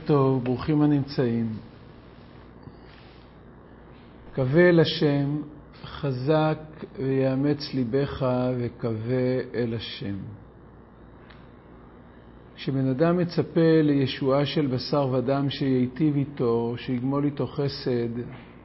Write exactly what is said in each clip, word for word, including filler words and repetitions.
טוב, ברוכים הנמצאים. קווה אל השם, חזק ויאמץ ליבך וקווה אל השם. כשבן אדם מצפה לישועה של בשר ודם שייטיב איתו, שיגמול איתו חסד,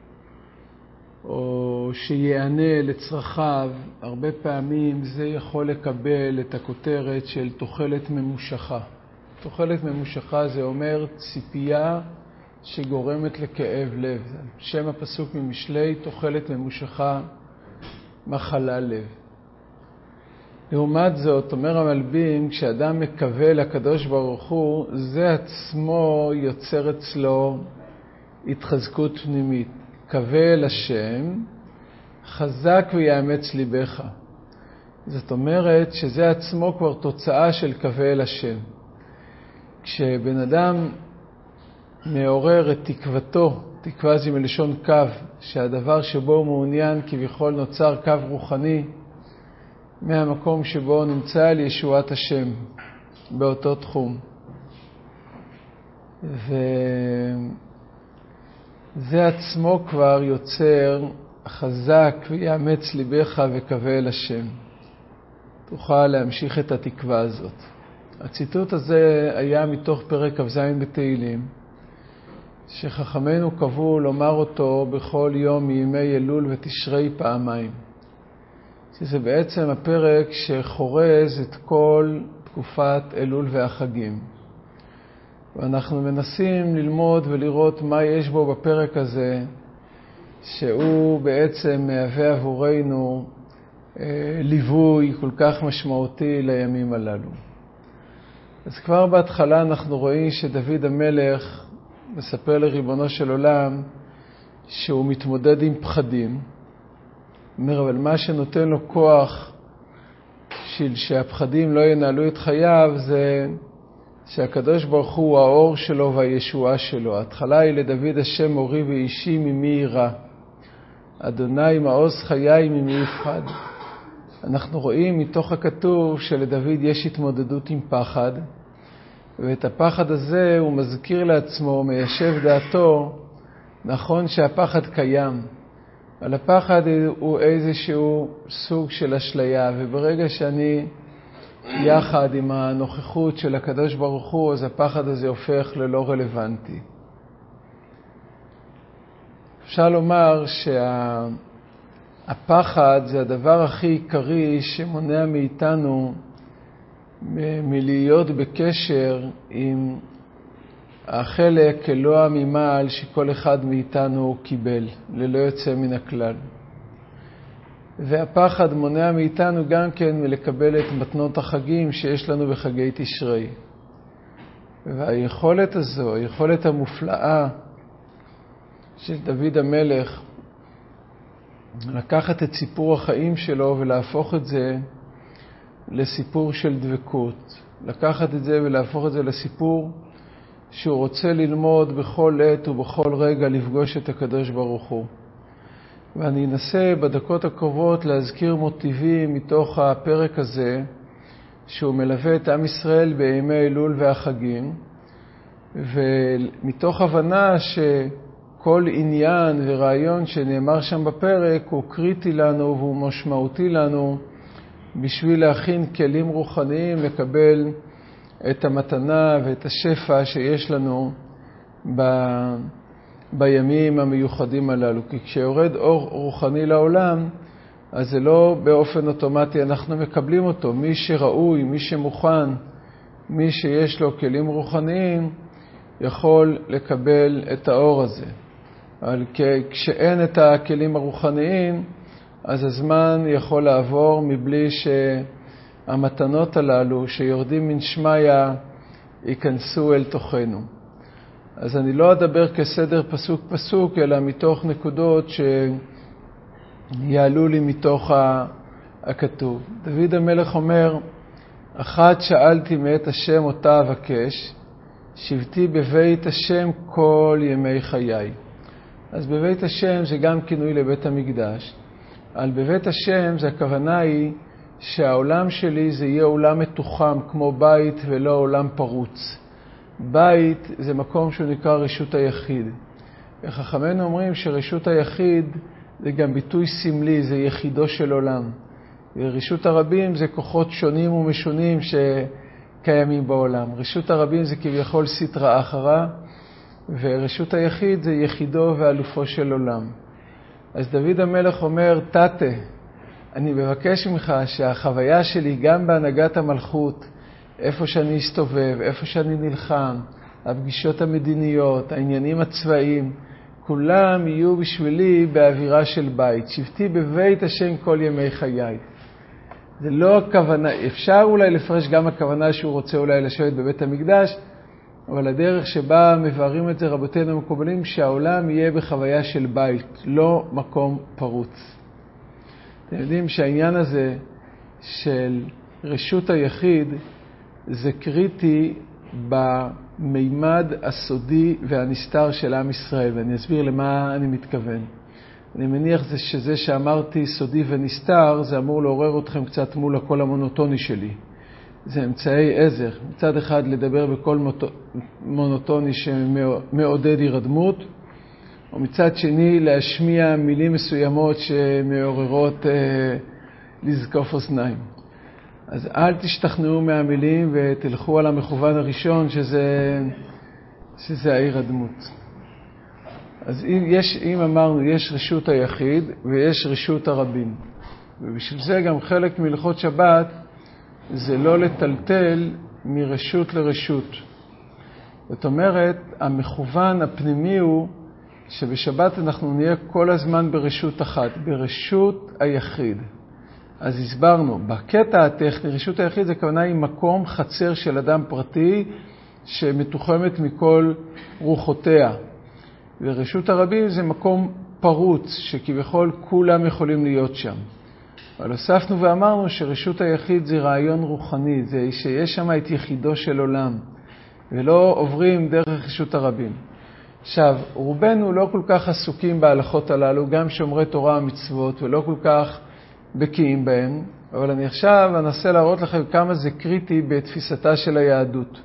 או שיענה לצרכיו, הרבה פעמים זה יכול לקבל את הכותרת של תוחלת ממושכה. תוחלת ממושכה זה אומר ציפייה שגורמת לכאב לב. שם הפסוק ממשלי, תוחלת ממושכה, מחלה לב. לעומת זאת, אומר המלבים, כשאדם מקווה לקדוש ברוך הוא, זה עצמו יוצר אצלו התחזקות פנימית. קווה אל השם, חזק ויאמץ ליבך. זאת אומרת שזה עצמו כבר תוצאה של קווה אל השם. כשבן אדם מעורר את תקוותו, תקווה זה מלשון קו, שהדבר שבו הוא מעוניין כביכול נוצר קו רוחני, מהמקום שבו נמצא על ישועת השם, באותו תחום. וזה עצמו כבר יוצר חזק ויאמץ ליבך וקווה אל השם. תוכל להמשיך את התקווה הזאת. הציטוט הזה היה מתוך פרק כ"ז בתהילים, שחכמינו קבעו לומר אותו בכל יום מימי אלול ותשרי פעמיים. שזה בעצם הפרק שחורז את כל תקופת אלול והחגים. ואנחנו מנסים ללמוד ולראות מה יש בו בפרק הזה, שהוא בעצם מהווה עבורנו אה, ליווי כל כך משמעותי לימים הללו. אז כבר בהתחלה אנחנו רואים שדוד המלך מספר לריבונו של עולם שהוא מתמודד עם פחדים. אומר, אבל מה שנותן לו כוח של שהפחדים לא ינהלו את חייו זה שהקדוש ברוך הוא האור שלו והישועה שלו. ההתחלה היא לדוד השם אורי ואישי ממי יירא. אדוני מעוז חיי ממי יפחד. אנחנו רואים מתוך הכתוב שלדוד יש התמודדות עם פחד, ואת הפחד הזה הוא מזכיר לעצמו, מיישב דעתו, נכון שהפחד קיים, אבל הפחד הוא איזשהו סוג של אשליה, וברגע שאני יחד עם הנוכחות של הקדוש ברוך הוא, אז הפחד הזה הופך ללא רלוונטי. אפשר לומר שה... הפחד זה הדבר הכי עיקרי שמונע מאיתנו מלהיות בקשר עם החלק אלוה ממעל שכל אחד מאיתנו קיבל, ללא יוצא מן הכלל. והפחד מונע מאיתנו גם כן מלקבל את מתנות החגים שיש לנו בחגי תשרי. והיכולת הזו, היכולת המופלאה של דוד המלך, לקחת את סיפור החיים שלו ולהפוך את זה לסיפור של דבקות. לקחת את זה ולהפוך את זה לסיפור שהוא רוצה ללמוד בכל עת ובכל רגע לפגוש את הקדוש ברוך הוא. ואני אנסה בדקות הקרובות להזכיר מוטיבים מתוך הפרק הזה, שהוא מלווה את עם ישראל בימי אלול והחגים, ומתוך הבנה ש... כל עניין ורעיון שנאמר שם בפרק הוא קריטי לנו והוא משמעותי לנו בשביל להכין כלים רוחניים לקבל את המתנה ואת השפע שיש לנו ב... בימים המיוחדים הללו. כי כשיורד אור רוחני לעולם, אז זה לא באופן אוטומטי אנחנו מקבלים אותו. מי שראוי, מי שמוכן, מי שיש לו כלים רוחניים, יכול לקבל את האור הזה. אבל כשאין את הכלים הרוחניים, אז הזמן יכול לעבור מבלי שהמתנות הללו שיורדים מן שמיה ייכנסו אל תוכנו. אז אני לא אדבר כסדר פסוק פסוק, אלא מתוך נקודות שיעלו לי מתוך הכתוב. דוד המלך אומר, אחת שאלתי מאת השם אותה אבקש, שבתי בבית השם כל ימי חיי. אז בבית השם זה גם כינוי לבית המקדש. על בבית השם זה הכוונה היא שהעולם שלי זה יהיה עולם מתוחם כמו בית ולא עולם פרוץ. בית זה מקום שהוא נקרא רשות היחיד. וחכמינו אומרים שרשות היחיד זה גם ביטוי סמלי, זה יחידו של עולם. ורשות הרבים זה כוחות שונים ומשונים שקיימים בעולם. רשות הרבים זה כביכול סטרא אחרא, ורשות היחיד זה יחידו ואלופו של עולם. אז דוד המלך אומר, תתה, אני מבקש ממך שהחוויה שלי גם בהנהגת המלכות, איפה שאני אסתובב, איפה שאני נלחם, הפגישות המדיניות, העניינים הצבאיים, כולם יהיו בשבילי באווירה של בית. שבתי בבית השם כל ימי חיי. זה לא הכוונה, אפשר אולי לפרש גם הכוונה שהוא רוצה אולי לשבת בבית המקדש, אבל הדרך שבה מבארים את זה רבותינו המקובלים, שהעולם יהיה בחוויה של בית, לא מקום פרוץ. אתם יודעים שהעניין הזה של רשות היחיד זה קריטי במימד הסודי והנסתר של עם ישראל, ואני אסביר למה אני מתכוון. אני מניח שזה שאמרתי סודי ונסתר, זה אמור לעורר אתכם קצת מול הקול המונוטוני שלי. זה אמצעי עזר. מצד אחד לדבר בקול מונוטוני שמעודד הירדמות, ומצד שני להשמיע מילים מסוימות שמעוררות אה, לזקוף אוזניים. אז אל תשתכנעו מהמילים ותלכו על המכוון הראשון שזה, שזה ההירדמות. אז אם, יש, אם אמרנו, יש רשות היחיד ויש רשות הרבים. ובשביל זה גם חלק מלכות שבת זה לא לטלטל מרשות לרשות. זאת אומרת, המכוון הפנימי הוא שבשבת אנחנו נהיה כל הזמן ברשות אחת, ברשות היחיד. אז הסברנו, בקטע הטכני, רשות היחיד זה כוונה היא מקום חצר של אדם פרטי שמתוחמת מכל רוחותיה. ורשות הרבים זה מקום פרוץ שכביכול כולם יכולים להיות שם. אבל הוספנו ואמרנו שרשות היחיד זה רעיון רוחני, זה שיש שם את יחידו של עולם, ולא עוברים דרך רשות הרבים. עכשיו, רובנו לא כל כך עסוקים בהלכות הללו, גם שומרי תורה ומצוות, ולא כל כך בקיאים בהם, אבל אני עכשיו אנסה להראות לכם כמה זה קריטי בתפיסתה של היהדות.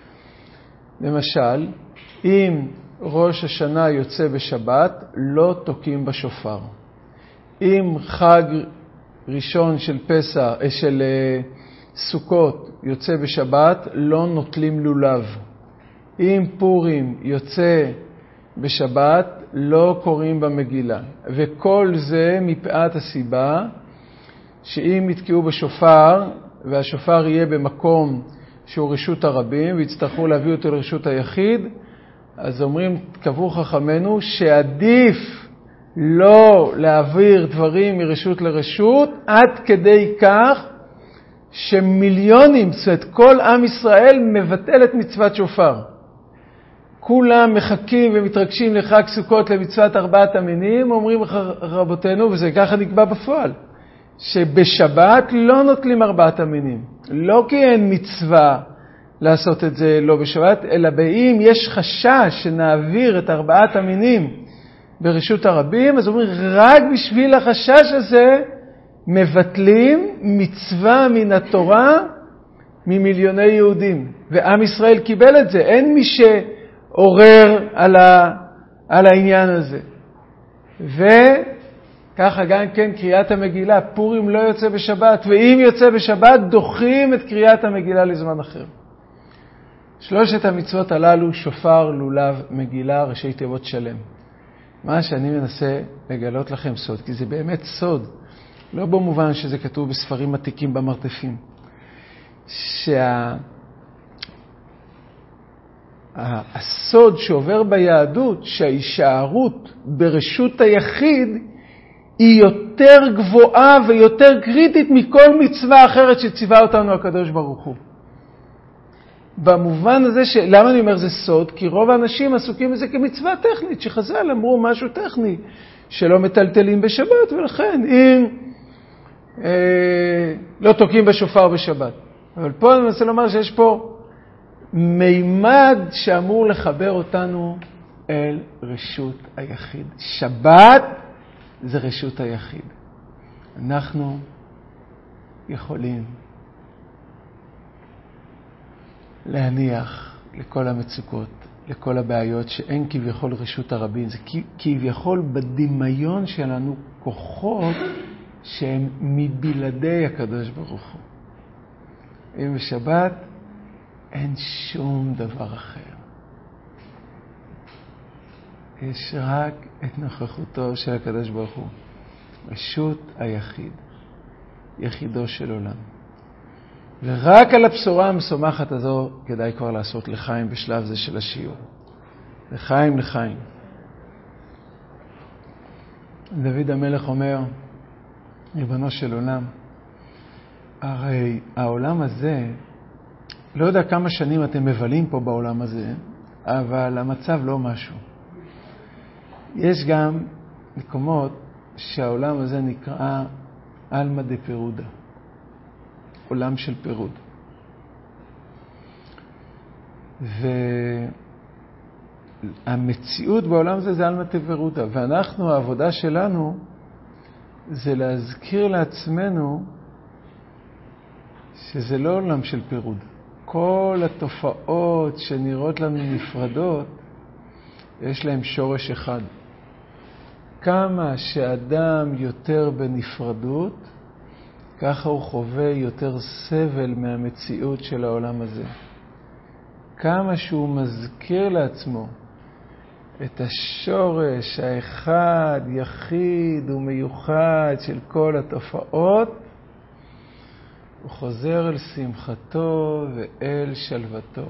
למשל, אם ראש השנה יוצא בשבת, לא תוקים בשופר. אם חג ראשון של פסח, של סוכות יוצא בשבת, לא נוטלים לולב. אם פורים יוצא בשבת, לא קוראים במגילה. וכל זה מפאת הסיבה שאם יתקעו בשופר, והשופר יהיה במקום שהוא רשות הרבים, ויצטרכו להביא אותו לרשות היחיד, אז אומרים, קבעו חכמנו, שעדיף לא להעביר דברים מרשות לרשות, עד כדי כך שמיליונים, זאת אומרת, כל עם ישראל מבטל את מצוות שופר. כולם מחכים ומתרגשים לחג סוכות למצוות ארבעת המינים, אומרים רבותינו, וזה ככה נקבע בפועל, שבשבת לא נוטלים ארבעת המינים. לא כי אין מצווה לעשות את זה לא בשבת, אלא באם יש חשש שנעביר את ארבעת המינים ברשות הרבים, אז אומרים, רק בשביל החשש הזה מבטלים מצווה מן התורה ממיליוני יהודים. ועם ישראל קיבל את זה. אין מי שעורר על, ה, על העניין הזה. וככה גם כן קריאת המגילה. פורים לא יוצא בשבת, ואם יוצא בשבת דוחים את קריאת המגילה לזמן אחר. שלושת המצוות הללו, שופר, לולב, מגילה, ראשי תיבות שלם. מה שאני מנסה לגלות לכם סוד, כי זה באמת סוד, לא במובן שזה כתוב בספרים עתיקים במרתפים, שהסוד שעובר ביהדות, שההישארות ברשות היחיד היא יותר גבוהה ויותר קריטית מכל מצווה אחרת שציווה אותנו הקדוש ברוך הוא. במובן הזה, ש... למה אני אומר זה סוד? כי רוב האנשים עסוקים בזה כמצווה טכנית, שחז"ל אמרו משהו טכני, שלא מטלטלים בשבת, ולכן אם אה, לא תוקים בשופר בשבת. אבל פה אני מנסה לומר שיש פה מימד שאמור לחבר אותנו אל רשות היחיד. שבת זה רשות היחיד. אנחנו יכולים להניח, לכל המצוקות, לכל הבעיות שאין כביכול רשות הרבים. זה כביכול בדמיון שלנו כוחות שהם מבלעדי הקדוש ברוך הוא. אם בשבת אין שום דבר אחר. יש רק את נוכחותו של הקדוש ברוך הוא. רשות היחיד, יחידו של עולם. ורק על הבשורה המשמחת הזו כדאי כבר לעשות לחיים בשלב זה של השיעור. לחיים, לחיים. דוד המלך אומר, ריבונו של עולם, הרי העולם הזה, לא יודע כמה שנים אתם מבלים פה בעולם הזה, אבל המצב לא משהו. יש גם מקומות שהעולם הזה נקרא אלמא דפירודה, עולם של פירוד. והמציאות בעולם הזה זה אלמא דפירודה, ואנחנו, העבודה שלנו זה להזכיר לעצמנו שזה לא עולם של פירוד. כל התופעות שנראות לנו נפרדות, יש להם שורש אחד. כמה שאדם יותר בנפרדות, ככה הוא חווה יותר סבל מהמציאות של העולם הזה. כמה שהוא מזכיר לעצמו את השורש האחד, יחיד ומיוחד של כל התופעות, הוא חוזר אל שמחתו ואל שלוותו.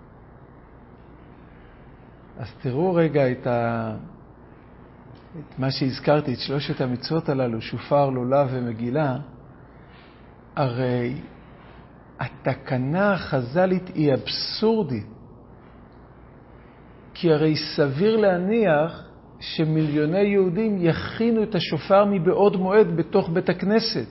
אז תראו רגע את, ה... את מה שהזכרתי, את שלושת המצוות הללו, שופר, לולב ומגילה. הרי התקנה החז"לית היא אבסורדית. כי הרי סביר להניח שמיליוני יהודים יכינו את השופר מבעוד מועד בתוך בית הכנסת.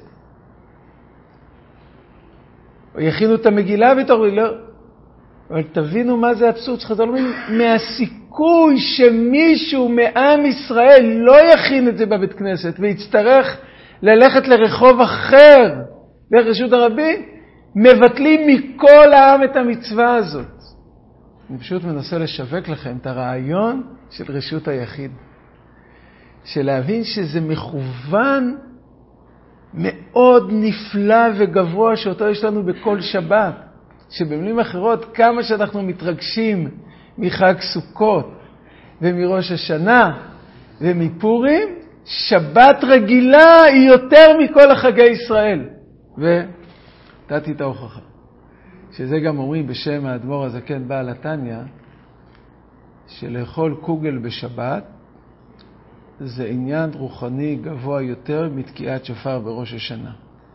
או יכינו את המגילה בתוך... לא. אבל תבינו מה זה אבסורד. שחז"ל אומרים, מהסיכוי שמישהו מעם ישראל לא יכין את זה בבית כנסת ויצטרך ללכת לרחוב אחר, לרשות הרבים, מבטלים מכל העם את המצווה הזאת. אני פשוט מנסה לשווק לכם את הרעיון של רשות היחיד. של להבין שזה מכוון מאוד נפלא וגבוה שאותו יש לנו בכל שבת. שבמילים אחרות, כמה שאנחנו מתרגשים מחג סוכות ומראש השנה ומפורים, שבת רגילה היא יותר מכל החגי ישראל. ונתתי את ההוכחה. שזה גם אומרים בשם האדמו"ר הזקן בעל התניא, שלאכול קוגל בשבת זה עניין רוחני גבוה יותר מתקיעת שופר בראש השנה.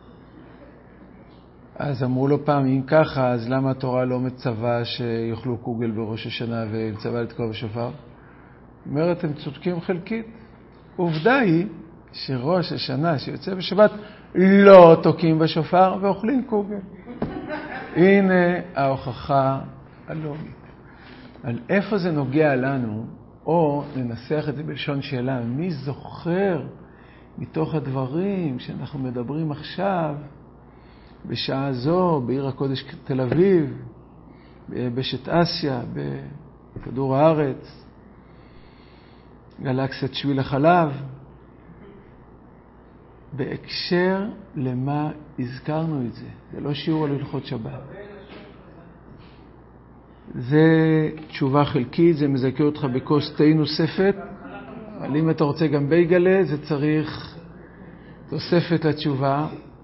אז אמרו לו פעם, אם ככה, אז למה התורה לא מצווה שיאכלו קוגל בראש השנה ומצווה לתקוע בשופר? אומרת, הם צודקים חלקית. עובדה היא שראש השנה שיוצא בשבת לא תוקעים בשופר ואוכלים קוגל. הנה ההוכחה הלוגית. על איפה זה נוגע לנו, או ננסח את זה בלשון שאלה, מי זוכר מתוך הדברים שאנחנו מדברים עכשיו, בשעה זו, בעיר הקודש תל אביב, ביבשת אסיה, בכדור הארץ, גלקסיית שביל החלב, בהקשר למה הזכרנו את זה. זה לא שיעור על הלכות שבת. זה תשובה חלקית, זה מזכה אותך בכוס תה נוספת. אבל אם אתה רוצה גם בייגלה, זה צריך תוספת לתשובה.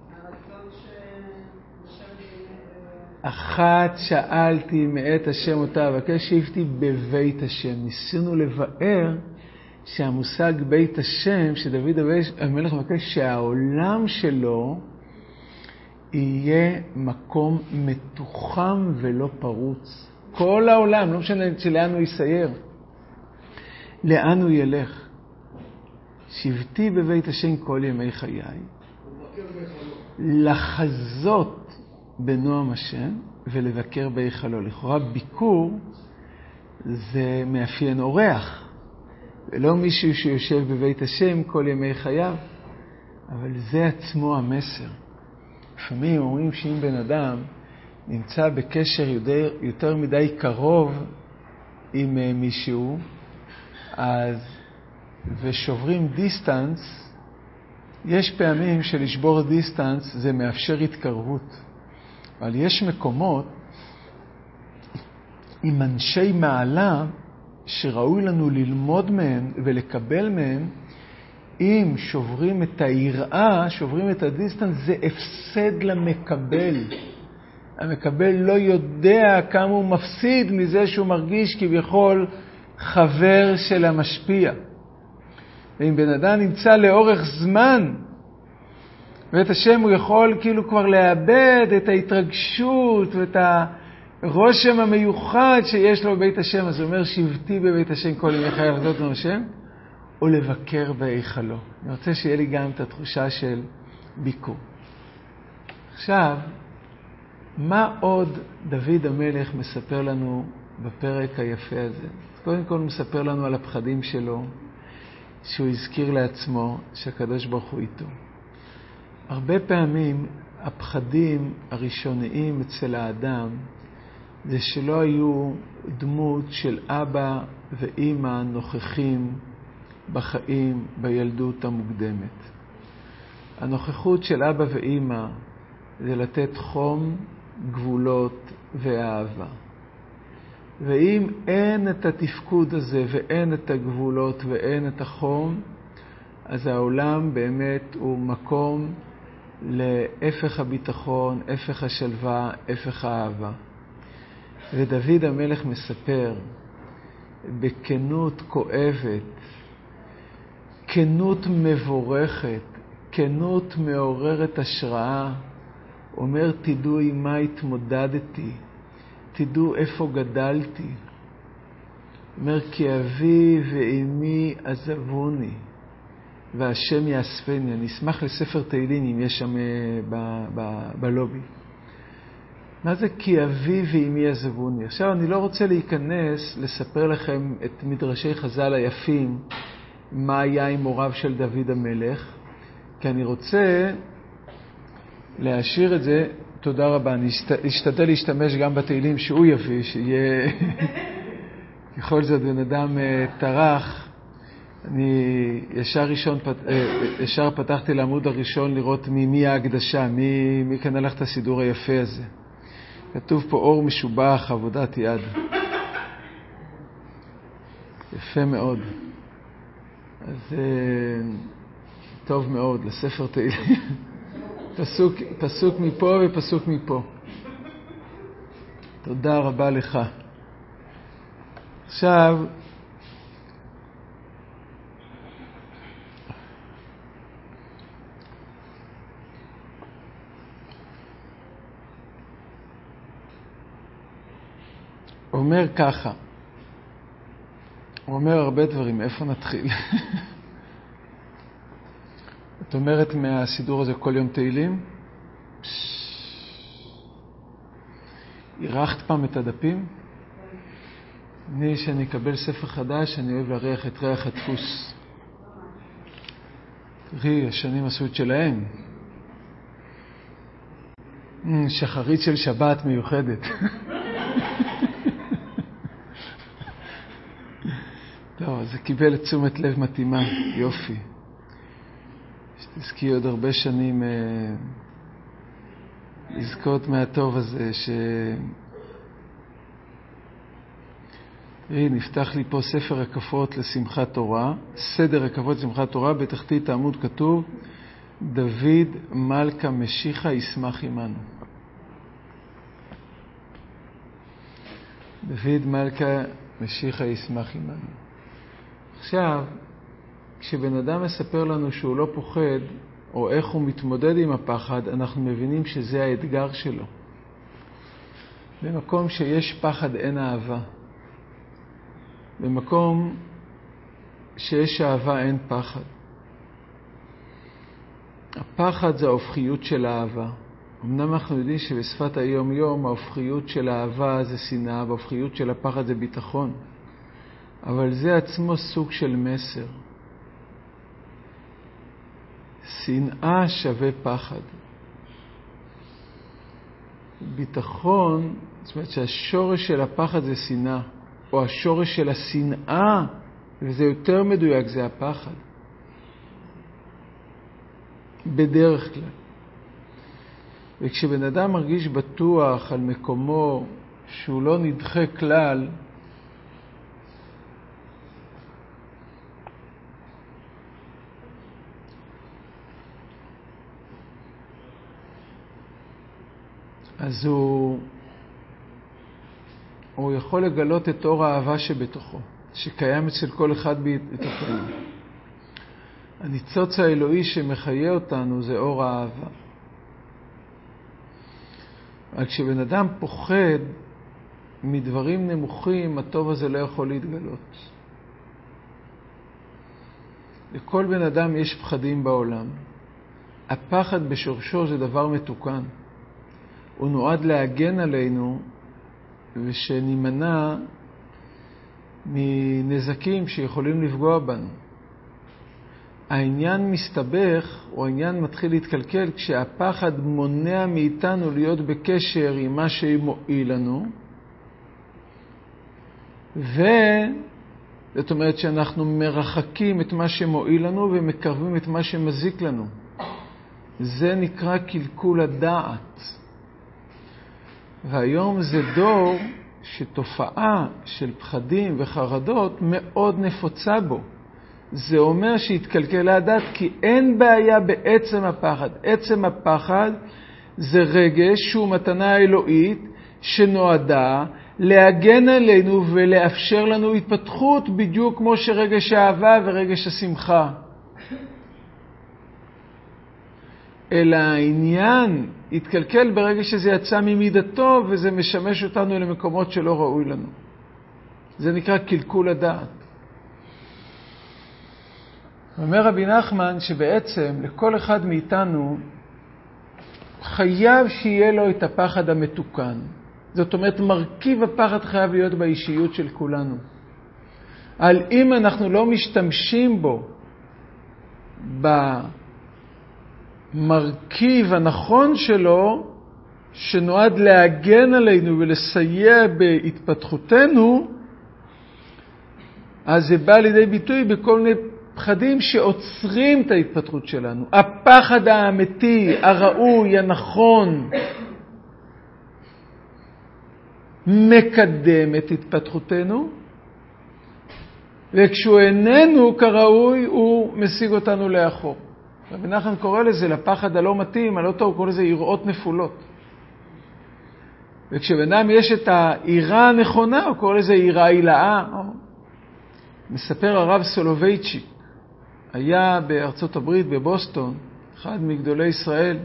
אחת שאלתי מאת השם אותה, אבקש שבתי בבית השם. ניסינו לבאר שהמושג בית השם, שדוד המלך מבקש שהעולם שלו יהיה מקום מתוחם ולא פרוץ. כל העולם, לא משנה שלאן הוא יסייר, לאן הוא ילך. שבתי בבית השם כל ימי חיי, לחזות בנועם השם ולבקר בהיכלו. לכאורה ביקור זה מאפיין אורח, ולא מישהו שיושב בבית השם כל ימי חייו, אבל זה עצמו המסר. לפעמים אומרים שאם בן אדם נמצא בקשר יותר, יותר מדי קרוב עם מישהו, אז, ושוברים דיסטנס, יש פעמים שלשבור דיסטנס זה מאפשר התקרבות. אבל יש מקומות עם אנשי מעלה שראוי לנו ללמוד מהם ולקבל מהם. אם שוברים את היראה, שוברים את הדיסטנס, זה הפסד למקבל. המקבל לא יודע כמה הוא מפסיד מזה שהוא מרגיש כביכול חבר של המשפיע. ואם בן אדם נמצא לאורך זמן בבית השם, הוא יכול כאילו כבר לאבד את ההתרגשות ואת הרושם המיוחד שיש לו בבית השם. אז הוא אומר, שבתי בבית השם כל ימי חיי לעבוד את השם, או לבקר בהיכלו. אני רוצה שיהיה לי גם את התחושה של ביקור. עכשיו, מה עוד דוד המלך מספר לנו בפרק היפה הזה? קודם כל הוא מספר לנו על הפחדים שלו, שהוא הזכיר לעצמו שהקדוש ברוך הוא איתו. הרבה פעמים הפחדים הראשוניים אצל האדם זה שלא היו דמות של אבא ואמא נוכחים בחיים בילדות המוקדמת. הנוכחות של אבא ואמא זה לתת חום, גבולות ואהבה. ואם אין את התפקוד הזה ואין את הגבולות ואין את החום, אז העולם באמת הוא מקום להפך הביטחון, הפך השלווה, הפך האהבה. ודוד המלך מספר בכנות כואבת, כנות מבורכת, כנות מעוררת השראה, אומר, תדעו עם מה התמודדתי, תדעו איפה גדלתי. אומר, כי אבי ואמי עזבוני, והשם יאספני. אני אשמח לספר תהילים אם יש שם ב- ב- בלובי. מה זה כי אבי ואמי עזבוני? עכשיו אני לא רוצה להיכנס לספר לכם את מדרשי חז"ל היפים, מה היה עם הוריו של דוד המלך, כי אני רוצה להשאיר את זה. תודה רבה. אני אשתדל להשתמש גם בתהילים שהוא יביא, שיהיה ככל זאת בן אדם טרח. אני ישר ראשון, ישר פתחתי לעמוד הראשון לראות מי, מי ההקדשה, מי, מי כאן הלך את הסידור היפה הזה. כתוב פה אור משובח, עבודת יד. יפה מאוד. אז טוב מאוד, לספר תהילים. פסוק, פסוק מפה ופסוק מפה. תודה רבה לך. עכשיו, הוא אומר ככה, הוא אומר הרבה דברים, איפה נתחיל? את אומרת מהסידור הזה כל יום תהילים? ערכת פעם את הדפים? אני, שאני אקבל ספר חדש, אני אוהב להריח את ריח הדפוס. תראי, השנים עשו את שלהם. שחרית של שבת מיוחדת. טוב, זה קיבל את תשומת לב מתאימה, יופי. שתזכי עוד הרבה שנים אה, לזכות מהטוב הזה, ש... תראי, נפתח לי פה ספר הקפות לשמחת תורה, סדר הקפות לשמחת תורה, בתחתית העמוד כתוב, דוד מלכה משיחה ישמח עמנו. דוד מלכה משיחה ישמח עמנו. עכשיו, כשבן אדם מספר לנו שהוא לא פוחד, או איך הוא מתמודד עם הפחד, אנחנו מבינים שזה האתגר שלו. במקום שיש פחד אין אהבה. במקום שיש אהבה אין פחד. הפחד זה ההופכיות של האהבה. אמנם אנחנו יודעים שבשפת היום יום ההופכיות של האהבה זה שנאה, וההופכיות של הפחד זה ביטחון. אבל זה עצמו סוג של מסר. שנאה שווה פחד. ביטחון, זאת אומרת שהשורש של הפחד זה שנאה, או השורש של השנאה, וזה יותר מדויק, זה הפחד. בדרך כלל. וכשבן אדם מרגיש בטוח על מקומו, שהוא לא נדחה כלל, אז הוא, הוא יכול לגלות את אור האהבה שבתוכו, שקיים אצל כל אחד בתוכנו. הניצוץ האלוהי שמחיה אותנו זה אור האהבה. אבל כשבן אדם פוחד מדברים נמוכים, הטוב הזה לא יכול להתגלות. לכל בן אדם יש פחדים בעולם. הפחד בשורשו זה דבר מתוקן. הוא נועד להגן עלינו ושנימנע מנזקים שיכולים לפגוע בנו. העניין מסתבך, או העניין מתחיל להתקלקל, כשהפחד מונע מאיתנו להיות בקשר עם מה שמועיל לנו, וזאת אומרת שאנחנו מרחקים את מה שמועיל לנו ומקרבים את מה שמזיק לנו. זה נקרא קלקול הדעת. והיום זה דור שתופעה של פחדים וחרדות מאוד נפוצה בו. זה אומר שהתקלקלה הדעת, כי אין בעיה בעצם הפחד. עצם הפחד זה רגש שהוא מתנה אלוהית שנועדה להגן עלינו ולאפשר לנו התפתחות, בדיוק כמו שרגש האהבה ורגש השמחה. אלא העניין התקלקל ברגע שזה יצא ממידתו, וזה משמש אותנו למקומות שלא ראוי לנו. זה נקרא קלקול הדעת. אומר רבי נחמן שבעצם לכל אחד מאיתנו חייב שיהיה לו את הפחד המתוקן. זאת אומרת, מרכיב הפחד חייב להיות באישיות של כולנו. על אם אנחנו לא משתמשים בו במרכיב הנכון שלו, שנועד להגן עלינו ולסייע בהתפתחותנו, אז זה בא לידי ביטוי בכל מיני פחדים שעוצרים את ההתפתחות שלנו. הפחד האמיתי, הראוי, הנכון, מקדם את התפתחותנו, וכשהוא איננו כראוי, הוא משיג אותנו לאחור. רבי נחמן קורא לזה, לפחד הלא מתאים, הלא טוב, קורא לזה יראות נפולות. וכשבן אדם יש את העירה הנכונה, הוא קורא לזה עירה הילאה. מספר הרב סולובייצ'יק, היה בארצות הברית, בבוסטון, אחד מגדולי ישראל,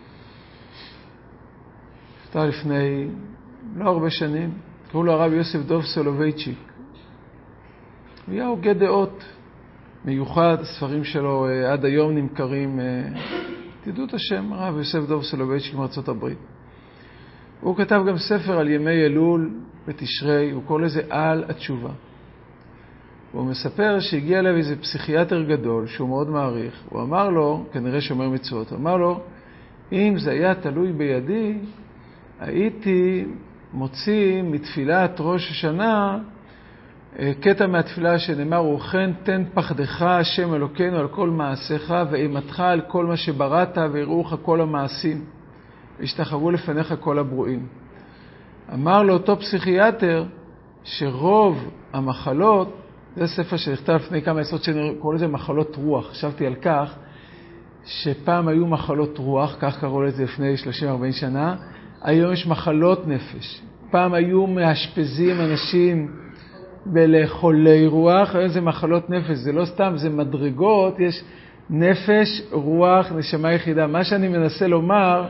נפטר לפני לא הרבה שנים, קראו לו הרב יוסף דוב סולובייצ'יק. הוא היה הוגה דעות מיוחד, הספרים שלו עד היום נמכרים, תדעו את השם, הרב יוסף דוב סולובייצ'יק מארצות הברית. הוא כתב גם ספר על ימי אלול ותשרי, הוא קורא לזה על התשובה. הוא מספר שהגיע אליו איזה פסיכיאטר גדול שהוא מאוד מעריך. הוא אמר לו, כנראה שומר מצוות, הוא אמר לו, אם זה היה תלוי בידי, הייתי מוציא מתפילת ראש השנה קטע מהתפילה שנאמר, וכן תן פחדך השם אלוקינו על כל מעשיך, ואימתך על כל מה שבראת, ויראוך כל המעשים, והשתחוו לפניך כל הברואים. אמר לו אותו פסיכיאטר שרוב המחלות, זה ספר שנכתב לפני כמה עשרות שנים, קורא לזה מחלות רוח. חשבתי על כך שפעם היו מחלות רוח, כך קראו לזה לפני שלושים ארבעים שנה, היום יש מחלות נפש. פעם היו מאשפזים אנשים לחולי רוח, היום זה מחלות נפש. זה לא סתם, זה מדרגות, יש נפש, רוח, נשמה יחידה. מה שאני מנסה לומר,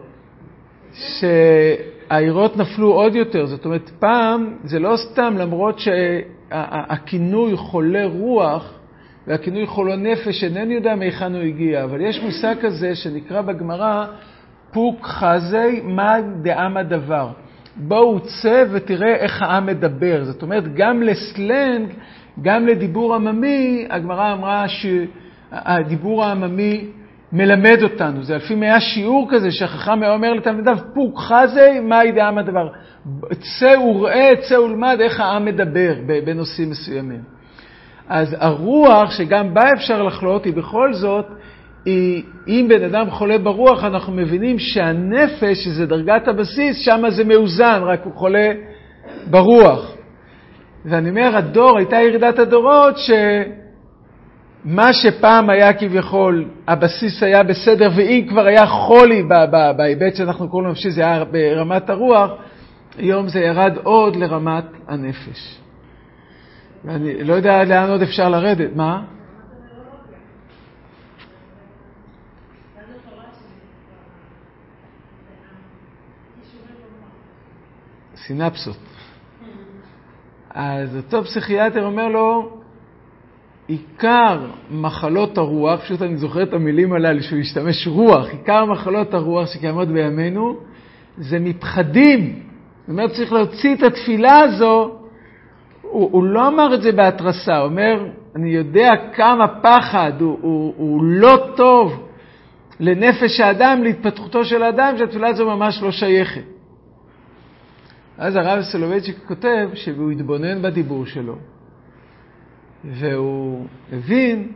שהעירות נפלו עוד יותר. זאת אומרת, פעם זה לא סתם, למרות שהכינוי חולה רוח והכינוי חולה נפש, אינני יודע מהיכן הוא הגיע, אבל יש מושג כזה שנקרא בגמרא, פוק חזי מה דעם הדבר. בואו צא ותראה איך העם מדבר. זאת אומרת, גם לסלנג, גם לדיבור עממי, הגמרא אמרה שהדיבור העממי מלמד אותנו. זה לפי היה שיעור כזה שהחכם היה אומר לתלמידיו, פוק חזי, מה ידעם הדבר? צא וראה, צא ולמד איך העם מדבר בנושאים מסוימים. אז הרוח שגם בה אפשר לחלות, היא בכל זאת, היא, אם בן אדם חולה ברוח, אנחנו מבינים שהנפש, שזה דרגת הבסיס, שם זה מאוזן, רק הוא חולה ברוח. ואני אומר, הדור, הייתה ירידת הדורות, שמה שפעם היה כביכול, הבסיס היה בסדר, ואם כבר היה חולי בהיבט שאנחנו קוראים נפשי, זה היה ברמת הרוח, היום זה ירד עוד לרמת הנפש. ואני לא יודע לאן עוד אפשר לרדת. מה? סינפסות. אז אותו פסיכיאטר אומר לו, עיקר מחלות הרוח, פשוט אני זוכר את המילים הללו שהוא ישתמש רוח, עיקר מחלות הרוח שקיימות בימינו, זה מפחדים. זאת אומרת, צריך להוציא את התפילה הזו, הוא, הוא לא אמר את זה בהתרסה, הוא אומר, אני יודע כמה פחד הוא, הוא, הוא לא טוב לנפש האדם, להתפתחותו של האדם, שהתפילה הזו ממש לא שייכת. אז הרב סולובייצ'יק כותב שהוא התבונן בדיבור שלו, והוא הבין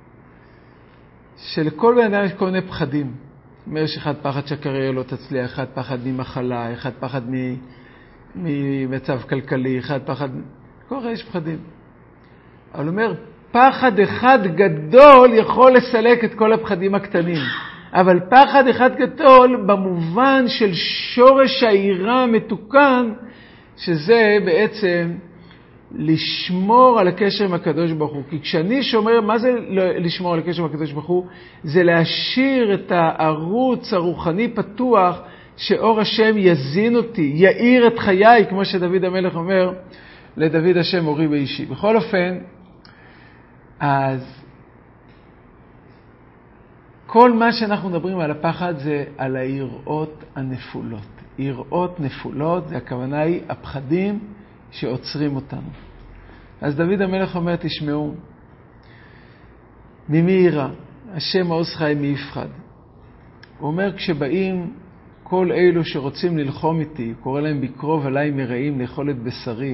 שלכל בן אדם יש כל מיני פחדים. זאת אומרת, יש אחד פחד שהקריירה לא תצליח, אחד פחד ממחלה, אחד פחד ממצב כלכלי, אחד פחד... כל כך יש פחדים. אבל הוא אומר, פחד אחד גדול יכול לסלק את כל הפחדים הקטנים. אבל פחד אחד גדול במובן של שורש העירה המתוקן, שזה בעצם לשמור על הקשר עם הקדוש ברוך הוא. כי כשאני שומר, מה זה לשמור על הקשר עם הקדוש ברוך הוא? זה להשאיר את הערוץ הרוחני פתוח, שאור השם יזין אותי, יאיר את חיי, כמו שדוד המלך אומר, לדוד השם אורי ואישי. בכל אופן, אז כל מה שאנחנו מדברים על הפחד זה על היראות הנפולות. יראות נפולות, זה הכוונה היא הפחדים שעוצרים אותנו. אז דוד המלך אומר, תשמעו, ממי ירא? השם מעוז חי מי יפחד. הוא אומר, כשבאים כל אלו שרוצים ללחום איתי, קורא להם בקרוב עליי מרעים לאכול את בשרי,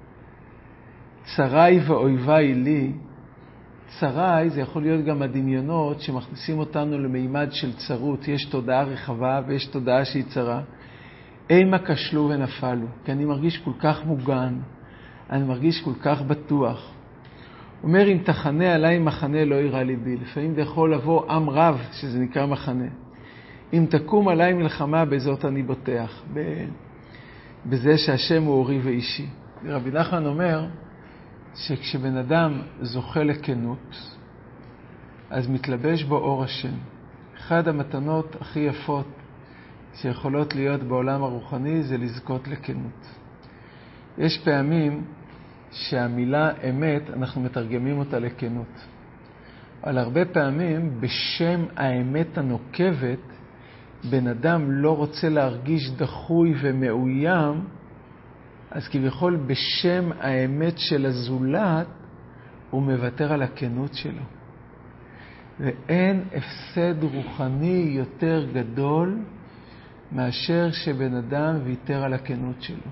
צרי ואויבי לי, צרי זה יכול להיות גם הדמיונות שמכניסים אותנו למימד של צרות. יש תודעה רחבה ויש תודעה שהיא צרה. אימה כשלו ונפלו, כי אני מרגיש כל כך מוגן, אני מרגיש כל כך בטוח. הוא אומר, אם תחנה עליי מחנה לא יראה ליבי. לפעמים זה יכול לבוא עם רב, שזה נקרא מחנה. אם תקום עליי מלחמה, בזאת אני בוטח, בזה שהשם הוא אורי ואישי. רבי נחמן אומר, שכשבן אדם זוכה לכנות, אז מתלבש בו אור השם. אחד המתנות הכי יפות שיכולות להיות בעולם הרוחני זה לזכות לכנות. יש פעמים שהמילה אמת, אנחנו מתרגמים אותה לכנות. אבל הרבה פעמים בשם האמת הנוקבת, בן אדם לא רוצה להרגיש דחוי ומאוים, אז כביכול בשם האמת של הזולת, הוא מוותר על הכנות שלו. ואין הפסד רוחני יותר גדול מאשר שבן אדם ויתר על הכנות שלו.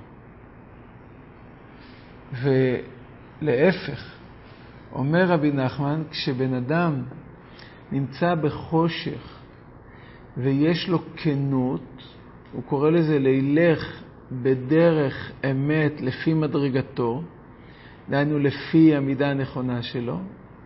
ולהפך, אומר רבי נחמן, כשבן אדם נמצא בחושך ויש לו כנות, הוא קורא לזה לילך בדרך אמת לפי מדרגתו, דהיינו לפי המידה הנכונה שלו,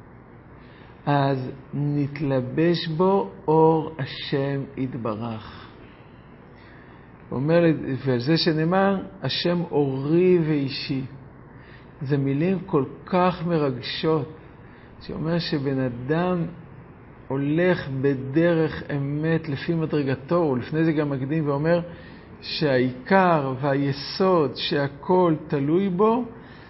אז נתלבש בו אור השם יתברך. הוא אומר, ועל זה שנאמר, השם אורי ואישי. זה מילים כל כך מרגשות, שאומר שבן אדם הולך בדרך אמת לפי מדרגתו, ולפני זה גם מקדים ואומר, שהעיקר והיסוד שהכל תלוי בו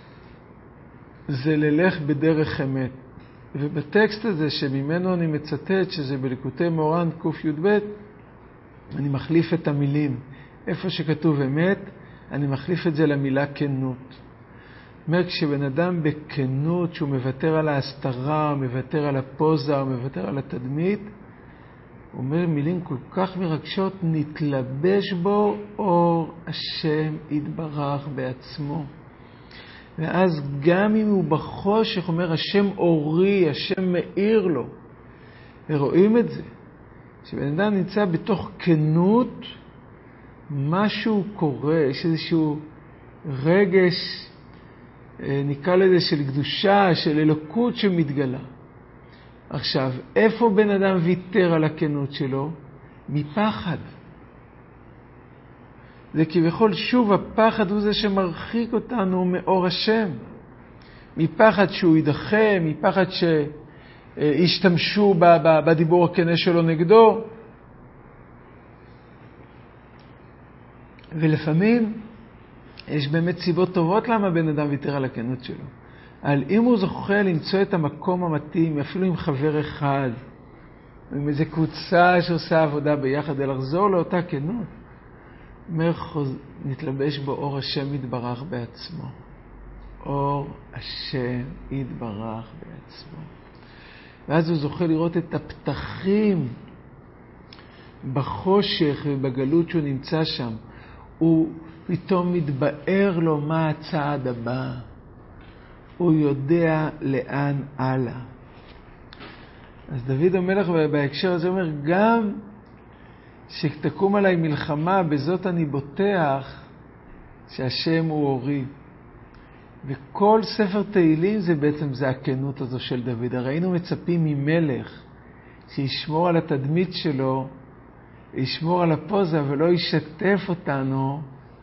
זה ללך בדרך אמת. ובטקסט הזה שממנו אני מצטט, שזה בליקוטי מורן ק"י"ב, אני מחליף את המילים. איפה שכתוב אמת, אני מחליף את זה למילה כנות. אומר, כשבן אדם בכנות, שהוא מוותר על ההסתרה, מוותר על הפוזה, מוותר על התדמית, הוא אומר מילים כל כך מרגשות, נתלבש בו אור השם יתברך בעצמו. ואז גם אם הוא בחושך, אומר השם אורי, השם מאיר לו. ורואים את זה, שבן אדם נמצא בתוך כנות, משהו קורה, יש איזשהו רגש, נקרא לזה של קדושה, של אלוקות שמתגלה. עכשיו, איפה בן אדם ויתר על הכנות שלו? מפחד. זה כביכול שוב, הפחד הוא זה שמרחיק אותנו מאור השם. מפחד שהוא יידחה, מפחד שישתמשו בדיבור הכנה שלו נגדו. ולפעמים יש באמת סיבות טובות למה בן אדם ויתר על הכנות שלו. על אם הוא זוכה למצוא את המקום המתאים, אפילו עם חבר אחד, עם איזו קבוצה שעושה עבודה ביחד, ולחזור לאותה כנות, אומר, נתלבש בו אור השם יתברך בעצמו. אור השם יתברך בעצמו. ואז הוא זוכה לראות את הפתחים בחושך ובגלות שהוא נמצא שם. הוא פתאום מתבאר לו מה הצעד הבא. הוא יודע לאן הלאה. אז דוד המלך בהקשר הזה אומר, גם שתקום עליי מלחמה, בזאת אני בוטח שהשם הוא אורי. וכל ספר תהילים זה בעצם זה הכנות הזו של דוד. הרי היינו מצפים ממלך שישמור על התדמית שלו, ישמור על הפוזה ולא ישתף אותנו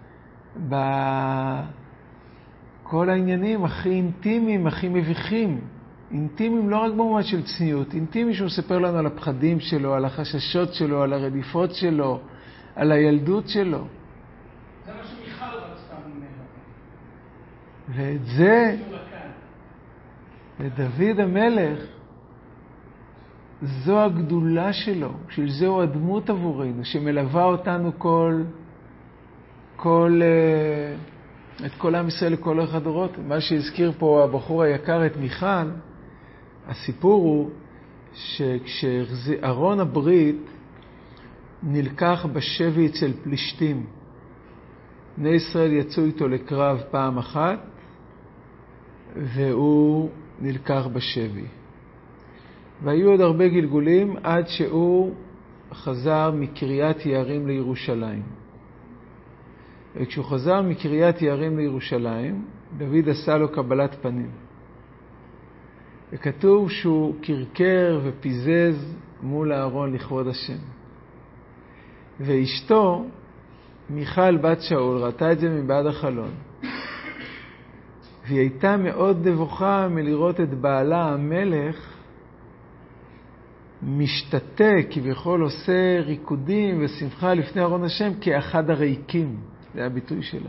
בכל העניינים הכי אינטימיים, הכי מביכים. אינטימיים לא רק במובן של צניעות, אינטימי שהוא מספר לנו על הפחדים שלו, על החששות שלו, על הרדיפות שלו, על הילדות שלו. זה מה שמיכל רצתה ממנו. ואת זה, לדוד המלך, זו הגדולה שלו, של זהו הדמות עבורנו, שמלווה אותנו כל, כל, את כל עם ישראל לכל אורך הדורות. מה שהזכיר פה הבחור היקר את מיכל, הסיפור הוא שכשארון הברית נלקח בשבי אצל פלישתים, בני ישראל יצאו איתו לקרב פעם אחת, והוא נלקח בשבי. והיו עוד הרבה גלגולים עד שהוא חזר מקריית יערים לירושלים. וכשהוא חזר מקריית יערים לירושלים, דוד עשה לו קבלת פנים. וכתוב שהוא קרקר ופיזז מול הארון לכבוד השם. ואשתו, מיכל בת שאול, ראתה את זה מבעד החלון. והיא הייתה מאוד נבוכה מלראות את בעלה המלך משתתה, כביכול עושה ריקודים ושמחה לפני ארון השם כאחד הריקים. זה הביטוי שלה.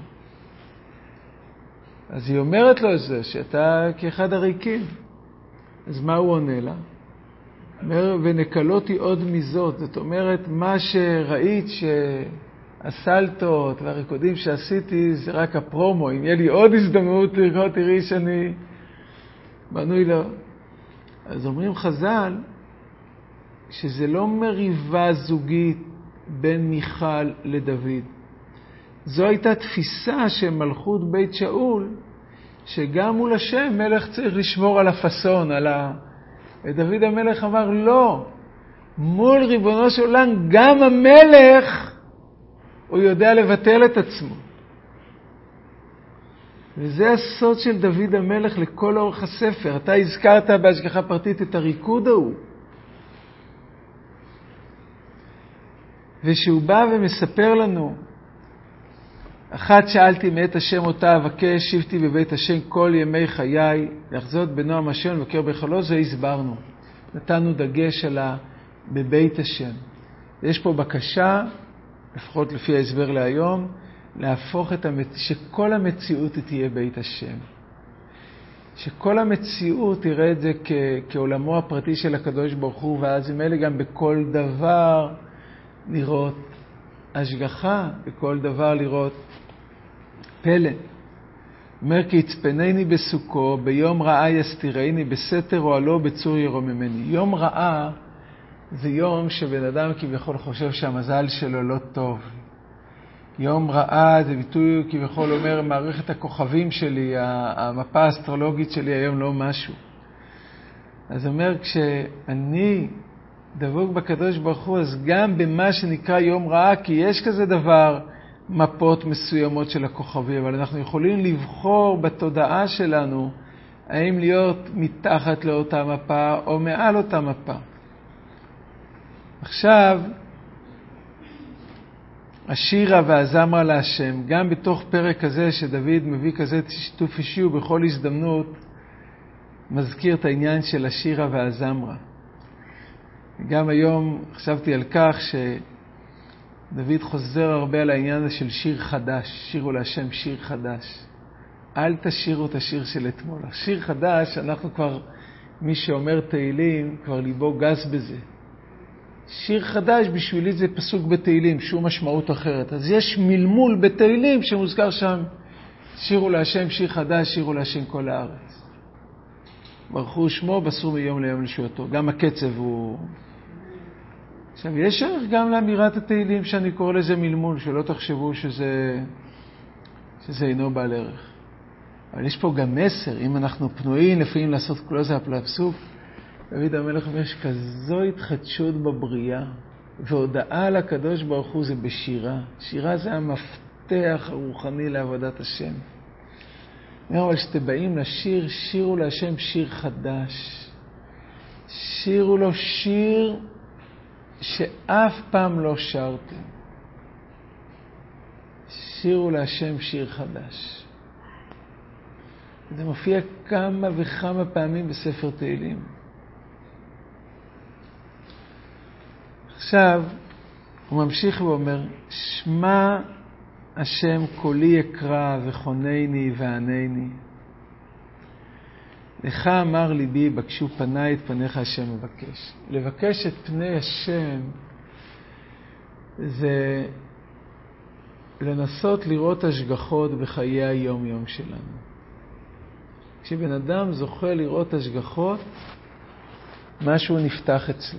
אז היא אומרת לו את זה, שאתה כאחד הריקים. אז מה הוא עונה לה? אומר, ונקלותי עוד מזאת. זאת אומרת, מה שראית שהסלטות והריקודים שעשיתי זה רק הפרומו. אם יהיה לי עוד הזדמנות לראות, תראי שאני בנוי לו. אז אומרים חז"ל, שזה לא מריבה זוגית בין מיכל לדוד. זו הייתה תפיסה של מלכות בית שאול, שגם מול השם מלך צריך לשמור על הפסון, על ה... ודוד המלך אמר לא, מול ריבונו של עולם גם המלך הוא יודע לבטל את עצמו. וזה הסוד של דוד המלך לכל אורך הספר. אתה הזכרת בהשגחה פרטית את הריקוד ההוא. ושהוא בא ומספר לנו, אחת שאלתי מאת השם אותה אבקש, שבתי בבית השם כל ימי חיי, לחזות בנועם השם ובקר בחלו, זה הסברנו. נתנו דגש על ה... בבית השם. יש פה בקשה, לפחות לפי ההסבר להיום, להפוך את המצ... שכל המציאות תהיה בית השם. שכל המציאות תראה את זה כ... כעולמו הפרטי של הקדוש ברוך הוא, ואז עם אלה גם בכל דבר לראות השגחה, בכל דבר לראות פלא. אומר כי יצפנני בסוכו, ביום רעה יסתירני, בסתר אוהלו בצור ירוממני. יום רעה זה יום שבן אדם כביכול חושב שהמזל שלו לא טוב. יום רעה זה ביטוי כביכול אומר, מערכת הכוכבים שלי, המפה האסטרולוגית שלי היום לא משהו. אז אומר, כשאני דבוק בקדוש ברוך הוא, אז גם במה שנקרא יום רעה, כי יש כזה דבר, מפות מסוימות של הכוכבים, אבל אנחנו יכולים לבחור בתודעה שלנו, האם להיות מתחת לאותה מפה או מעל אותה מפה. עכשיו, השירה והזמרה להשם, גם בתוך פרק הזה שדוד מביא כזה שיתוף אישי ובכל הזדמנות, מזכיר את העניין של השירה והזמרה. גם היום חשבתי על כך שדוד חוזר הרבה על העניין הזה של שיר חדש, שירו להשם שיר חדש. אל תשירו את השיר של אתמול. שיר חדש, אנחנו כבר, מי שאומר תהילים, כבר ליבו גס בזה. שיר חדש בשבילי זה פסוק בתהילים, שום משמעות אחרת. אז יש מלמול בתהילים שמוזכר שם, שירו להשם שיר חדש, שירו להשם כל הארץ. ברכו שמו, בסור מיום ליום לשעתו. גם הקצב הוא... עכשיו, יש ערך גם לאמירת התהילים שאני קורא לזה מלמול, שלא תחשבו שזה, שזה אינו בעל ערך. אבל יש פה גם מסר, אם אנחנו פנויים לפעמים לעשות קלוז-אפ לפסוק, דוד המלך אומר, יש כזו התחדשות בבריאה, והודעה על הקדוש ברוך הוא זה בשירה. שירה זה המפתח הרוחני לעבודת השם. אבל שאתם באים לשיר, שירו להשם שיר חדש. שירו לו שיר שאף פעם לא שרתם. שירו להשם שיר חדש. זה מופיע כמה וכמה פעמים בספר תהילים. עכשיו, הוא ממשיך ואומר, שמע השם קולי יקרא וחונני וענני. לך אמר ליבי, בקשו פני את פניך השם מבקש. לבקש את פני השם זה לנסות לראות השגחות בחיי היום יום שלנו. כשבן אדם זוכה לראות השגחות, משהו נפתח אצלו.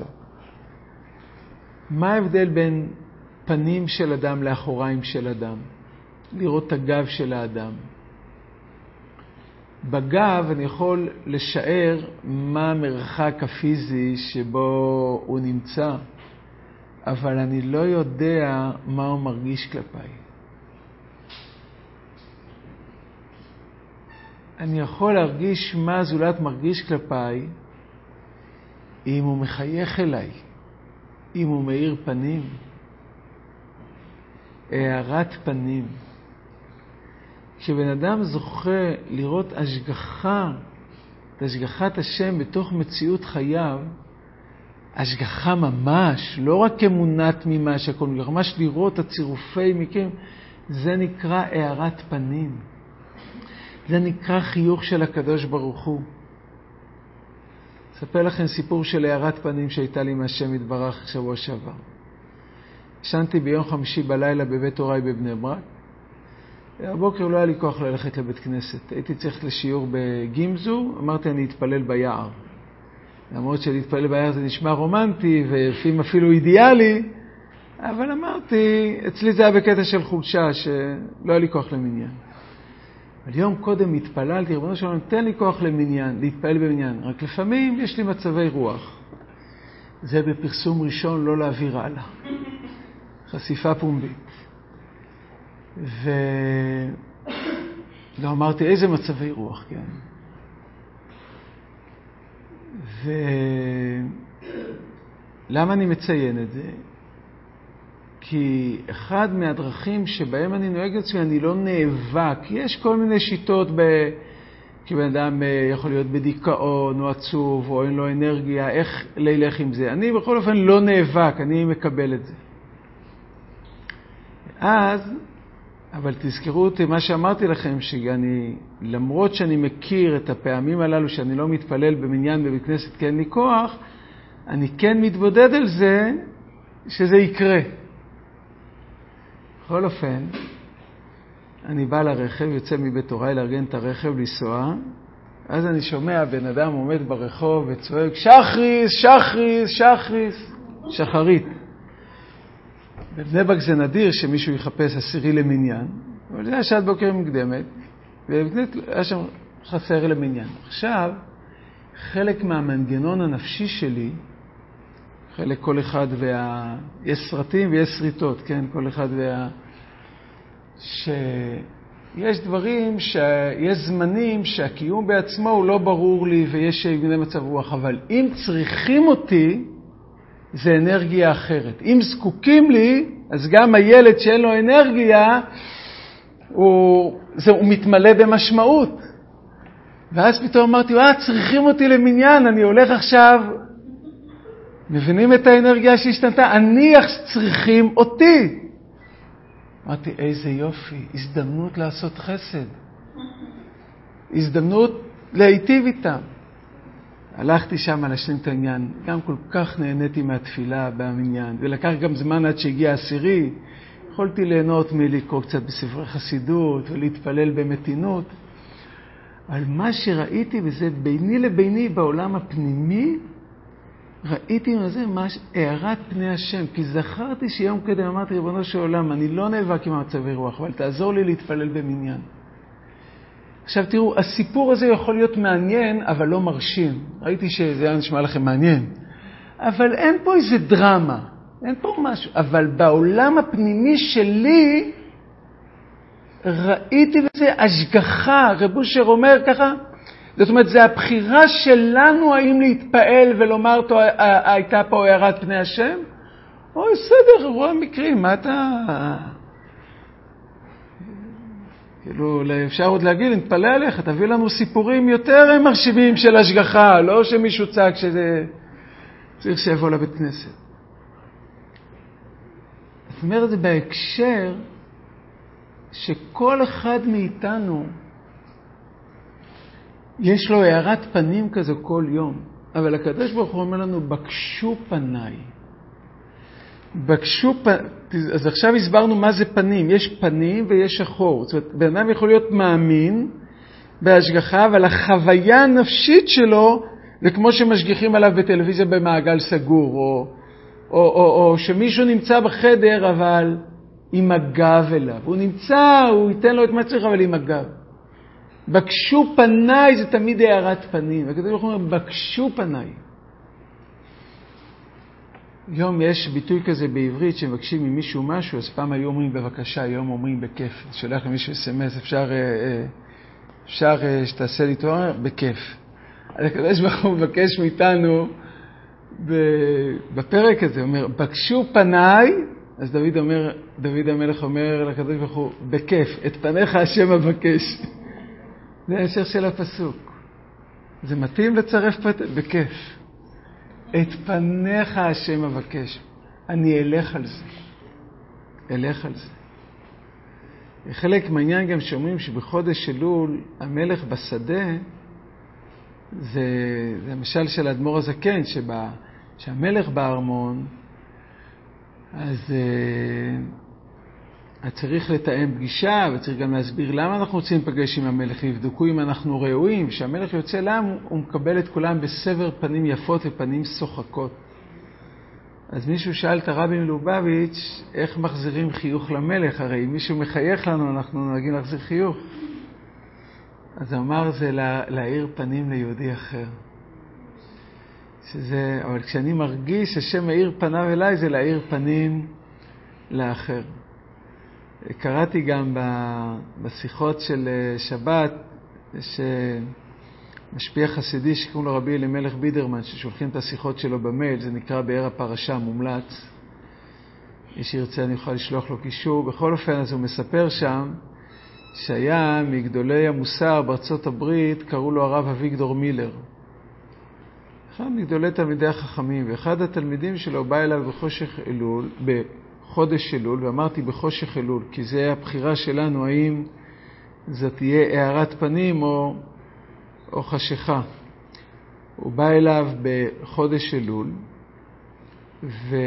מה ההבדל בין פנים של אדם לאחוריים של אדם? לראות את הגב של האדם. בגב אני יכול לשער מה המרחק הפיזי שבו הוא נמצא, אבל אני לא יודע מה הוא מרגיש כלפיי. אני יכול להרגיש מה זולת מרגיש כלפיי אם הוא מחייך אליי, אם הוא מאיר פנים, הערת פנים. כשבן אדם זוכה לראות השגחה, את השגחת השם בתוך מציאות חייו, השגחה ממש, לא רק אמונת תמימה שהכל, ממש לראות הצירופי מקרים, זה נקרא הערת פנים. זה נקרא חיוך של הקדוש ברוך הוא. אספר לכם סיפור של הערת פנים שהייתה לי מהשם יתברך שבוע שעבר. ישנתי ביום חמישי בלילה בבית הוריי בבני ברק. הבוקר לא היה לי כוח ללכת לבית כנסת. הייתי צריך לשיעור בגימזו, אמרתי אני אתפלל ביער. למרות שלהתפלל ביער זה נשמע רומנטי ולפעמים אפילו אידיאלי, אבל אמרתי, אצלי זה היה בקטע של חולשה שלא היה לי כוח למניין. אבל יום קודם התפללתי, רבנו שלנו, תן לי כוח למניין, להתפעל במניין. רק לפעמים יש לי מצבי רוח. זה בפרסום ראשון לא להעביר הלאה. חשיפה פומבית. ולא אמרתי איזה מצבי רוח, כן. ולמה אני מציין את זה? כי אחד מהדרכים שבהם אני נוהג עצמי, אני לא נאבק. יש כל מיני שיטות, ב... כי בן אדם יכול להיות בדיכאון או עצוב או אין לו אנרגיה, איך לילך עם זה. אני בכל אופן לא נאבק, אני מקבל את זה. אז, אבל תזכרו את מה שאמרתי לכם, שאני, למרות שאני מכיר את הפעמים הללו שאני לא מתפלל במניין בבית כנסת כי אין לי כוח, אני כן מתבודד על זה שזה יקרה. בכל אופן, אני בא לרכב, יוצא מבית הוריי לארגן את הרכב, לנסוע, אז אני שומע בן אדם עומד ברחוב וצועק, שחריס, שחריס, שחריס. שחרית. בבני ברק זה נדיר שמישהו יחפש עשירי למניין, אבל זה היה שעת בוקר מוקדמת, והיה שם חסר למניין. עכשיו, חלק מהמנגנון הנפשי שלי, חלק כל אחד וה... יש סרטים ויש סריטות, כן? כל אחד וה... שיש דברים, שיש זמנים שהקיום בעצמו הוא לא ברור לי ויש בני מצב רוח, אבל אם צריכים אותי, זה אנרגיה אחרת. אם זקוקים לי, אז גם הילד שאין לו אנרגיה, הוא, זה, הוא מתמלא במשמעות. ואז פתאום אמרתי, אה, צריכים אותי למניין, אני הולך עכשיו, מבינים את האנרגיה שהשתנתה? אני צריכים אותי. אמרתי, איזה יופי, הזדמנות לעשות חסד. הזדמנות להיטיב איתם. הלכתי שם להשלים את העניין, גם כל כך נהניתי מהתפילה במניין, ולקח גם זמן עד שהגיע עשירי, יכולתי ליהנות מלקרוא קצת בספרי חסידות ולהתפלל במתינות, אבל מה שראיתי וזה ביני לביני בעולם הפנימי, ראיתי מזה ממש הערת פני השם, כי זכרתי שיום קודם אמרתי, ריבונו של עולם, אני לא נאבק עם המצבי רוח, אבל תעזור לי להתפלל במניין. עכשיו תראו, הסיפור הזה יכול להיות מעניין, אבל לא מרשים. ראיתי שזה היה נשמע לכם מעניין. אבל אין פה איזה דרמה, אין פה משהו. אבל בעולם הפנימי שלי, ראיתי בזה השגחה. רב אושר אומר ככה, זאת אומרת, זה הבחירה שלנו האם להתפעל ולומר, הייתה פה הערת פני השם? אוי, בסדר, רואה מקרים, מה אתה... כאילו, אפשר עוד להגיד, נתפלא עליך, תביא לנו סיפורים יותר מרשימים של השגחה, לא שמישהו צעק שזה... צריך שיבוא לבית כנסת. זאת אומרת, זה בהקשר שכל אחד מאיתנו יש לו הערת פנים כזו כל יום, אבל הקדוש ברוך הוא אומר לנו, בקשו פניי. בקשו פניי. אז עכשיו הסברנו מה זה פנים. יש פנים ויש אחור. זאת אומרת, בן אדם יכול להיות מאמין בהשגחה, אבל החוויה הנפשית שלו, זה כמו שמשגיחים עליו בטלוויזיה במעגל סגור, או, או, או, או שמישהו נמצא בחדר, אבל עם הגב אליו. הוא נמצא, הוא ייתן לו את מה צריך, אבל עם הגב. בקשו פניי זה תמיד הערת פנים. וכדי אנחנו אומרים, בקשו פניי. היום יש ביטוי כזה בעברית שמבקשים ממישהו משהו, אז פעם היו אומרים בבקשה, היום אומרים בכיף. שולח למישהו אס-אם-אס, אפשר, אפשר שתעשה לי תואר? בכיף. אז הקדוש ברוך הוא מבקש מאיתנו בפרק הזה, אומר, בקשו פניי, אז דוד אומר, דוד המלך אומר לקדוש ברוך הוא, בכיף, את פניך השם אבקש. זה ההמשך של הפסוק. זה מתאים לצרף פת... בכיף. את פניך השם אבקש. אני אלך על זה. אלך על זה. חלק מהעניין גם שאומרים שבחודש אלול המלך בשדה, זה, זה המשל של האדמו"ר הזקן, שבה, שהמלך בארמון, אז uh, צריך לתאם פגישה, וצריך גם להסביר למה אנחנו רוצים לפגש עם המלך, לבדוקו אם אנחנו ראויים. כשהמלך יוצא לעם, הוא מקבל את כולם בסבר פנים יפות ופנים שוחקות. אז מישהו שאל את הרבי מלובביץ', איך מחזירים חיוך למלך? הרי אם מישהו מחייך לנו, אנחנו נוהגים להחזיר חיוך. אז הוא אמר, זה לה, להאיר פנים ליהודי אחר. שזה, אבל כשאני מרגיש השם מאיר פניו אליי, זה להאיר פנים לאחר. קראתי גם בשיחות של שבת, שמשפיע חסידי שקוראים לו רבי אלימלך בידרמן, ששולחים את השיחות שלו במייל, זה נקרא באר הפרשה, מומלץ. מי שירצה אני יכול לשלוח לו קישור. בכל אופן, אז הוא מספר שם, שהיה מגדולי המוסר בארצות הברית, קראו לו הרב אביגדור מילר. אחד מגדולי תלמידי החכמים, ואחד התלמידים שלו בא אליו בחושך אלול, בחודש אלול, ואמרתי בחושך אלול, כי זה הבחירה שלנו, האם זה תהיה הערת פנים או, או חשיכה. הוא בא אליו בחודש אלול, ו...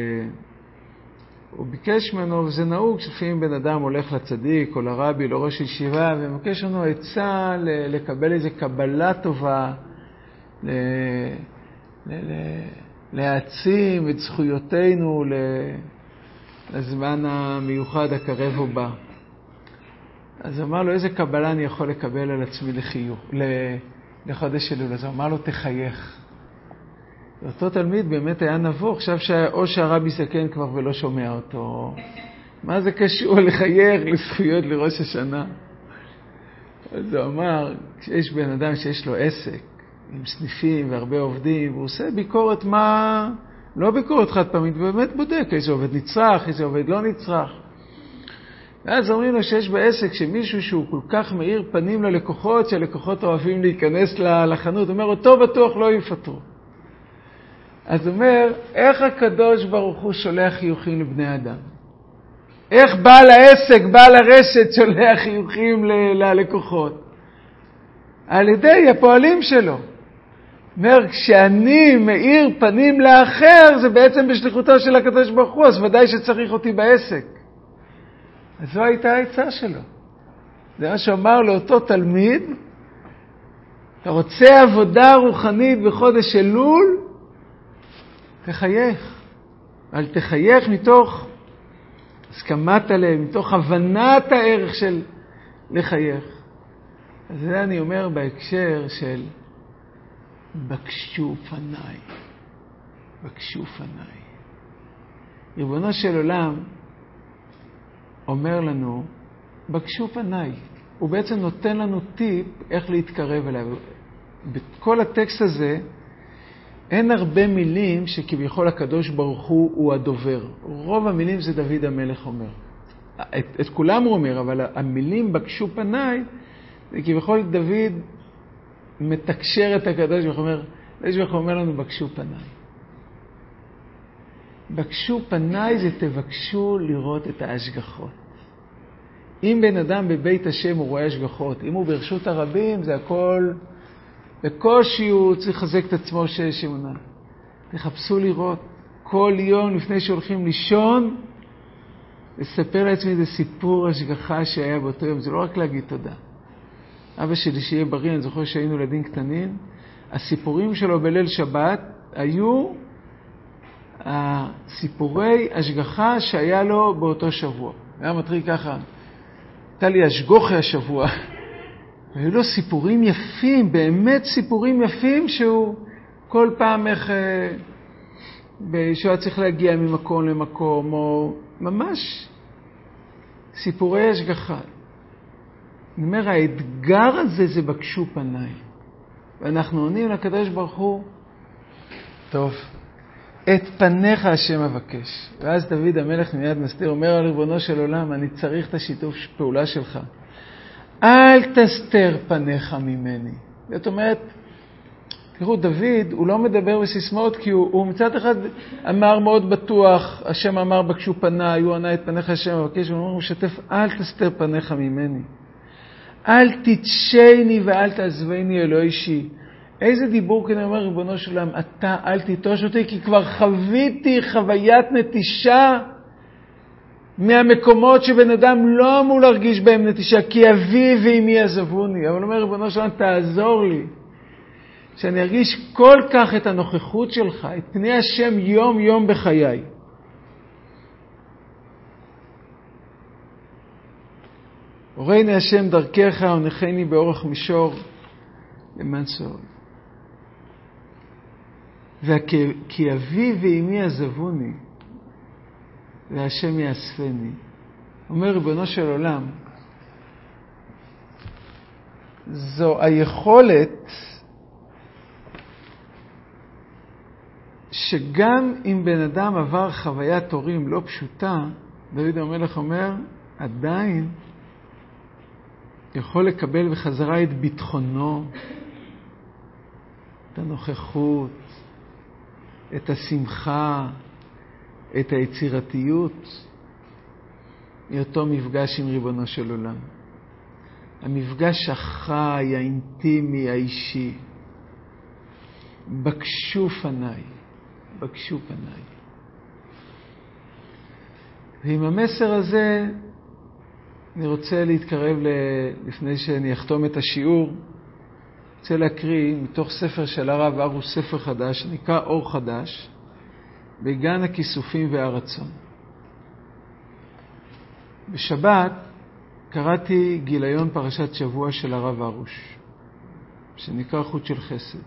הוא ביקש ממנו, וזה נהוג, שלפעמים בן אדם הולך לצדיק או לרבי, לא ראש ישיבה, ומבקש לנו עצה לקבל איזו קבלה טובה, ל... ל... ל... להעצים את זכויותינו לזמן המיוחד הקרב ובא. אז אמר לו, איזה קבלה אני יכול לקבל על עצמי לחיוך, לחודש אלול? אז אמר לו, תחייך. אותו תלמיד באמת היה נבוך, חשב שאו שהרבי סכן כבר ולא שומע אותו. מה זה קשור לחייך, לזכויות לראש השנה? אז הוא אמר, כשיש בן אדם שיש לו עסק, עם סניפים והרבה עובדים, והוא עושה ביקורת מה, לא ביקורת חד פעמית, באמת בודק איזה עובד נצרך, איזה עובד לא נצרך. ואז אומרים לו שיש בעסק שמישהו שהוא כל כך מאיר פנים ללקוחות, שהלקוחות אוהבים להיכנס לחנות, הוא אומר, אותו בטוח לא יפטרו. אז הוא אומר, איך הקדוש ברוך הוא שולח חיוכים לבני אדם? איך בעל העסק, בעל הרשת שולח חיוכים ללקוחות? על ידי הפועלים שלו. אומר, כשאני מאיר פנים לאחר, זה בעצם בשליחותו של הקדוש ברוך הוא, אז ודאי שצריך אותי בעסק. אז זו הייתה העצה שלו. זה מה שאמר לאותו תלמיד, אתה רוצה עבודה רוחנית בחודש אלול? תחייך. אבל תחייך מתוך הסכמת עליהם, מתוך הבנת הערך של לחייך. אז זה אני אומר בהקשר של בקשו פניי. בקשו פניי. ריבונו של עולם אומר לנו, בקשו פניי. הוא בעצם נותן לנו טיפ איך להתקרב אליו. בכל הטקסט הזה אין הרבה מילים שכביכול הקדוש ברוך הוא הוא הדובר. רוב המילים זה דוד המלך אומר. את, את כולם הוא אומר, אבל המילים בקשו פניי, זה כביכול דוד מתקשר את הקדוש ברוך הוא אומר, הקדוש ברוך הוא אומר לנו בקשו פניי. בקשו פניי זה תבקשו לראות את ההשגחות. אם בן אדם בבית השם הוא רואה השגחות, אם הוא ברשות הרבים זה הכל, בקושי הוא צריך לחזק את עצמו שיש אמונה. תחפשו לראות כל יום לפני שהולכים לישון, לספר לעצמי איזה סיפור השגחה שהיה באותו יום. זה לא רק להגיד תודה. אבא שלי שיהיה בריא, אני זוכר שהיינו ילדים קטנים, הסיפורים שלו בליל שבת היו הסיפורי השגחה שהיה לו באותו שבוע. היה מתחיל ככה, הייתה לי השגוחי השבוע. היו לו סיפורים יפים, באמת סיפורים יפים שהוא כל פעם איך שהוא היה צריך להגיע ממקום למקום, או ממש סיפורי השגחה. אני אומר, האתגר הזה זה בקשו פניי. ואנחנו עונים לקדוש ברוך הוא, טוב, את פניך השם אבקש. ואז דוד המלך מיד מסתיר, אומר על ריבונו של עולם, אני צריך את השיתוף פעולה שלך. אל תסתר פניך ממני. זאת אומרת, תראו, דוד, הוא לא מדבר בסיסמאות, כי הוא, הוא מצד אחד אמר מאוד בטוח, השם אמר בקשו פניי, הוא ענה את פניך השם אבקש, הוא אומר, הוא משתף, אל תסתר פניך ממני. אל תתשני ואל תעזבני אלוהי שי. איזה דיבור כאן אומר ריבונו של עולם, אתה אל תיטוש אותי, כי כבר חוויתי חוויית נטישה מהמקומות שבן אדם לא אמור להרגיש בהם נטישה, כי אבי ואמי עזבוני. אבל אומר ריבונו של עולם, תעזור לי, שאני ארגיש כל כך את הנוכחות שלך, את פני השם יום יום בחיי. הורייני השם דרכך ונחני באורך מישור למען סוד. וכי אבי ואמי עזבוני והשם יאספני. אומר ריבונו של עולם, זו היכולת שגם אם בן אדם עבר חוויית הורים לא פשוטה, דוד המלך אומר, עדיין יכול לקבל בחזרה את ביטחונו, את הנוכחות, את השמחה, את היצירתיות, מאותו מפגש עם ריבונו של עולם. המפגש החי, האינטימי, האישי. בקשו פניי, בקשו פניי. ועם המסר הזה, אני רוצה להתקרב לפני שאני אחתום את השיעור. אני רוצה להקריא מתוך ספר של הרב ארוש, ספר חדש, שנקרא אור חדש. בגן הכיסופים והרצון. בשבת קראתי גיליון פרשת שבוע של הרב ארוש, שנקרא חוט של חסד.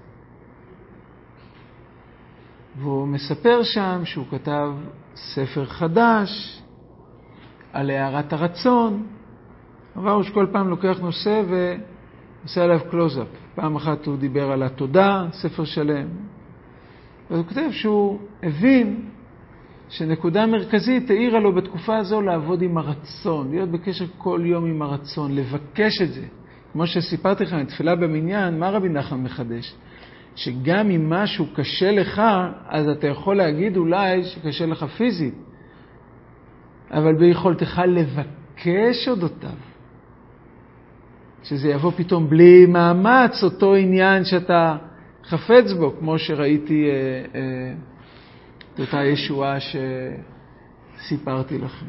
והוא מספר שם שהוא כתב ספר חדש על הערת הרצון. הרב ארוש כל פעם לוקח נושא ועושה עליו קלוזאפ. פעם אחת הוא דיבר על התודה, ספר שלם. והוא כותב שהוא הבין שנקודה מרכזית העירה לו בתקופה הזו לעבוד עם הרצון, להיות בקשר כל יום עם הרצון, לבקש את זה. כמו שסיפרתי לכם, תפילה במניין, מה רבי נחמן מחדש? שגם אם משהו קשה לך, אז אתה יכול להגיד אולי שקשה לך פיזית, אבל ביכולתך לבקש אודותיו. שזה יבוא פתאום בלי מאמץ, אותו עניין שאתה חפץ בו, כמו שראיתי אה, אה, את אותה ישועה שסיפרתי לכם.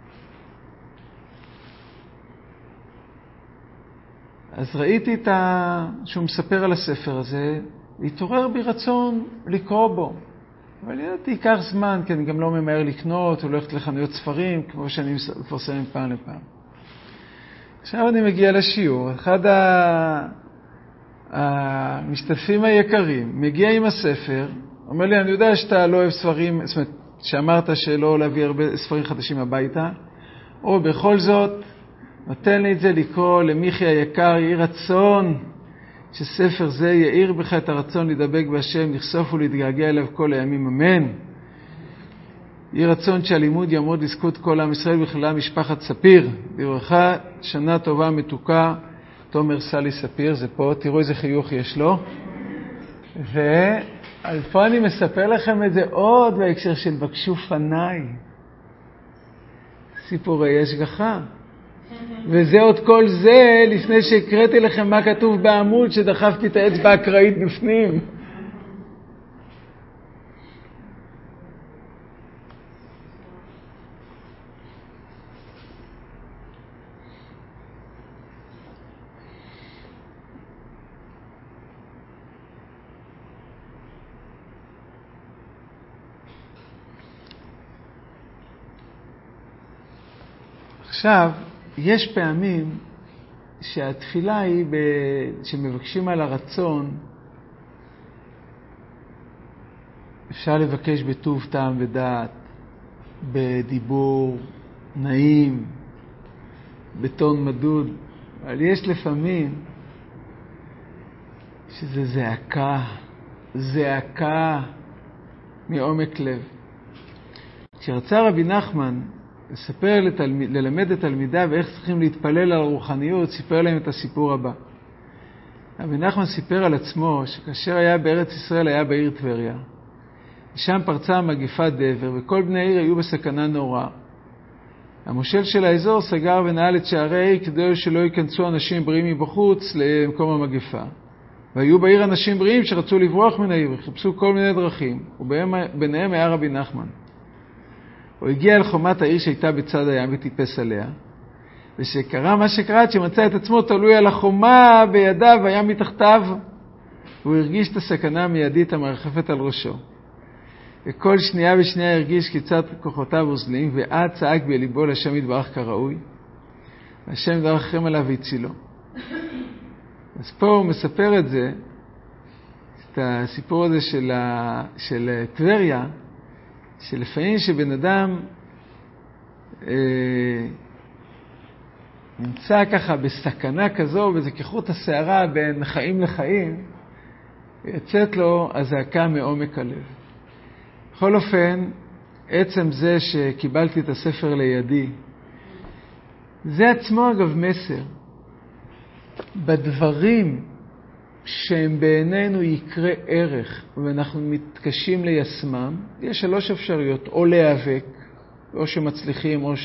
אז ראיתי את ה... שהוא מספר על הספר הזה, להתעורר בי רצון לקרוא בו. אבל ידעתי, ייקח זמן, כי אני גם לא ממהר לקנות, או ללכת לחנויות ספרים, כמו שאני מפרסם פעם לפעם. עכשיו אני מגיע לשיעור, אחד ה... המשתתפים היקרים מגיע עם הספר, אומר לי, אני יודע שאתה לא אוהב ספרים, זאת אומרת, שאמרת שלא להביא הרבה ספרים חדשים הביתה, או בכל זאת, נותן לי את זה לקרוא למיכי היקר, יהי רצון שספר זה יאיר בך את הרצון לדבק בהשם, לחשוף ולהתגעגע אליו כל הימים, אמן. יהי רצון שהלימוד יעמוד לזכות כל עם ישראל בכללה משפחת ספיר, בברכה, שנה טובה מתוקה, תומר סלי ספיר, זה פה, תראו איזה חיוך יש לו. ועל פה אני מספר לכם את זה עוד בהקשר של בקשו פניי. סיפורי השגחה. וזה עוד כל זה לפני שהקראתי לכם מה כתוב בעמוד שדחפתי את האצבע הקראית בפנים. עכשיו, יש פעמים שהתפילה היא, ב... שמבקשים על הרצון, אפשר לבקש בטוב טעם ודעת, בדיבור נעים, בטון מדוד, אבל יש לפעמים שזה זעקה, זעקה מעומק לב. כשרצה רבי נחמן לספר לתלמיד, ללמד את תלמידיו ואיך צריכים להתפלל על הרוחניות, סיפר להם את הסיפור הבא. רבי נחמן סיפר על עצמו שכאשר היה בארץ ישראל היה בעיר טבריה. שם פרצה מגפת דבר וכל בני העיר היו בסכנה נוראה. המושל של האזור סגר ונעל את שערי העיר כדי שלא ייכנסו אנשים בריאים מבחוץ למקום המגפה. והיו בעיר אנשים בריאים שרצו לברוח מן העיר וחיפשו כל מיני דרכים, וביניהם היה רבי נחמן. הוא הגיע אל חומת העיר שהייתה בצד הים וטיפס עליה, ושקרה מה שקרה, עד שמצא את עצמו תלוי על החומה בידיו והים מתחתיו, והוא הרגיש את הסכנה המיידית המרחפת על ראשו. וכל שנייה ושנייה הרגיש כיצד כוחותיו אוזלים, ועד צעק בליבו לשם יתברך כראוי, והשם יתברך עליו והצילו. אז פה הוא מספר את זה, את הסיפור הזה של, ה... של טבריה, שלפעמים שבן אדם אה, נמצא ככה בסכנה כזו, וזה כחוט השערה בין חיים לחיים, יצאת לו הזעקה מעומק הלב. בכל אופן, עצם זה שקיבלתי את הספר לידי, זה עצמו אגב מסר. בדברים שהם בעינינו יקרה ערך ואנחנו מתקשים ליישמם, יש שלוש אפשרויות, או להיאבק, או שמצליחים, או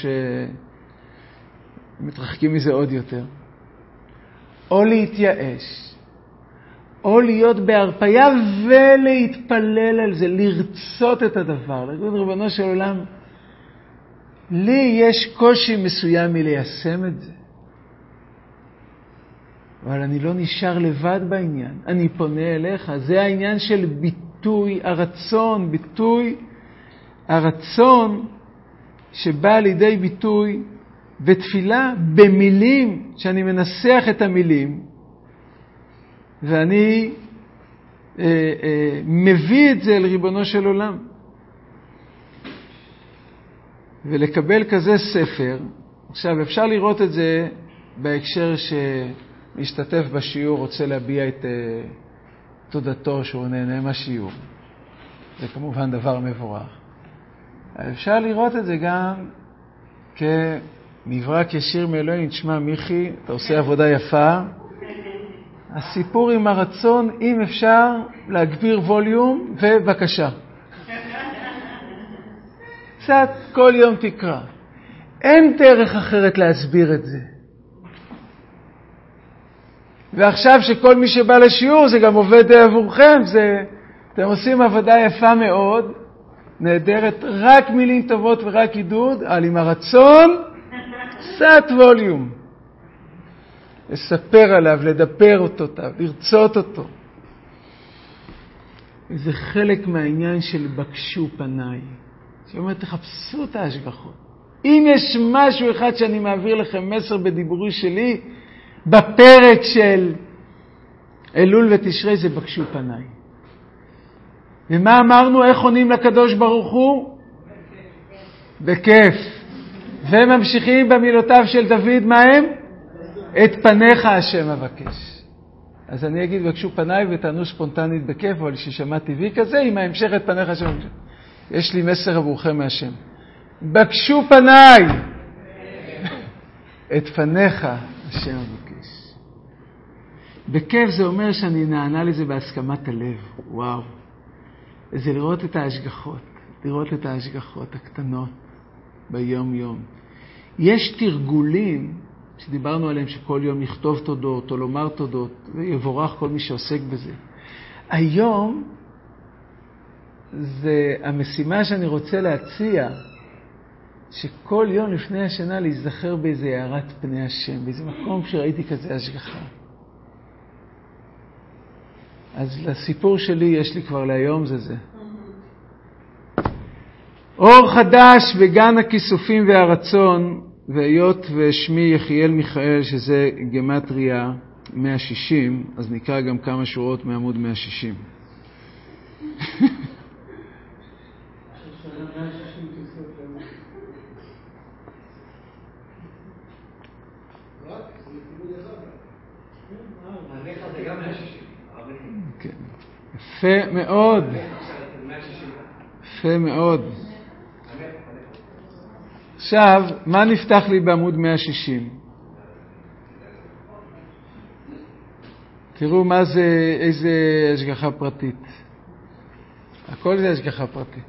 שמתרחקים מזה עוד יותר, או להתייאש, או להיות בהרפאיה ולהתפלל על זה, לרצות את הדבר. להגיד רבנו של עולם, לי יש קושי מסוים מליישם את זה, אבל אני לא נשאר לבד בעניין, אני פונה אליך. זה העניין של ביטוי הרצון, ביטוי הרצון שבא לידי ביטוי בתפילה במילים, שאני מנסח את המילים, ואני אה, אה, מביא את זה אל ריבונו של עולם. ולקבל כזה ספר, עכשיו אפשר לראות את זה בהקשר שמשתתף בשיעור רוצה להביע את uh, תודתו שהוא נהנה מהשיעור. זה כמובן דבר מבורך. אפשר לראות את זה גם כמברק ישיר מאלוהים, תשמע מיכי, אתה עושה עבודה יפה. הסיפור עם הרצון, אם אפשר להגביר ווליום, ובבקשה. קצת כל יום תקרא. אין דרך אחרת להסביר את זה. ועכשיו שכל מי שבא לשיעור זה גם עובד עבורכם, זה, אתם עושים עבודה יפה מאוד, נהדרת, רק מילים טובות ורק עידוד, אבל עם הרצון, קצת ווליום. לספר עליו, לדבר אותו, לרצות אותו. זה חלק מהעניין של בקשו פניי. שאומרת, תחפשו את ההשגחות. אם יש משהו אחד שאני מעביר לכם מסר בדיבורי שלי, בפרק של אלול ותשרי זה בקשו פניי. ומה אמרנו? איך עונים לקדוש ברוך הוא? בכיף. וממשיכים במילותיו של דוד, מה הם? את פניך השם אבקש. אז אני אגיד בקשו פניי ותענו ספונטנית בכיף, אבל ששמע טבעי כזה, עם ההמשך את פניך השם אבקש. יש לי מסר עבורכם מהשם. בקשו פניי את פניך השם אבקש. בכיף זה אומר שאני נענה לזה בהסכמת הלב. וואו. זה לראות את ההשגחות. לראות את ההשגחות הקטנות ביום יום. יש תרגולים שדיברנו עליהם שכל יום נכתוב תודות או לומר תודות, ויבורך כל מי שעוסק בזה. היום זה המשימה שאני רוצה להציע, שכל יום לפני השנה להיזכר באיזה הערת פני השם, באיזה מקום שראיתי כזה השגחה. אז לסיפור שלי יש לי כבר להיום זה זה. אור חדש בגן הכיסופים והרצון, והיות ושמי יחיאל מיכאל, שזה גמטריה מאה שישים, אז נקרא גם כמה שורות מעמוד מאה שישים. יפה מאוד. יפה מאוד. עכשיו, מה נפתח לי בעמוד מאה שישים? תראו מה זה, איזה השגחה פרטית. הכל זה השגחה פרטית.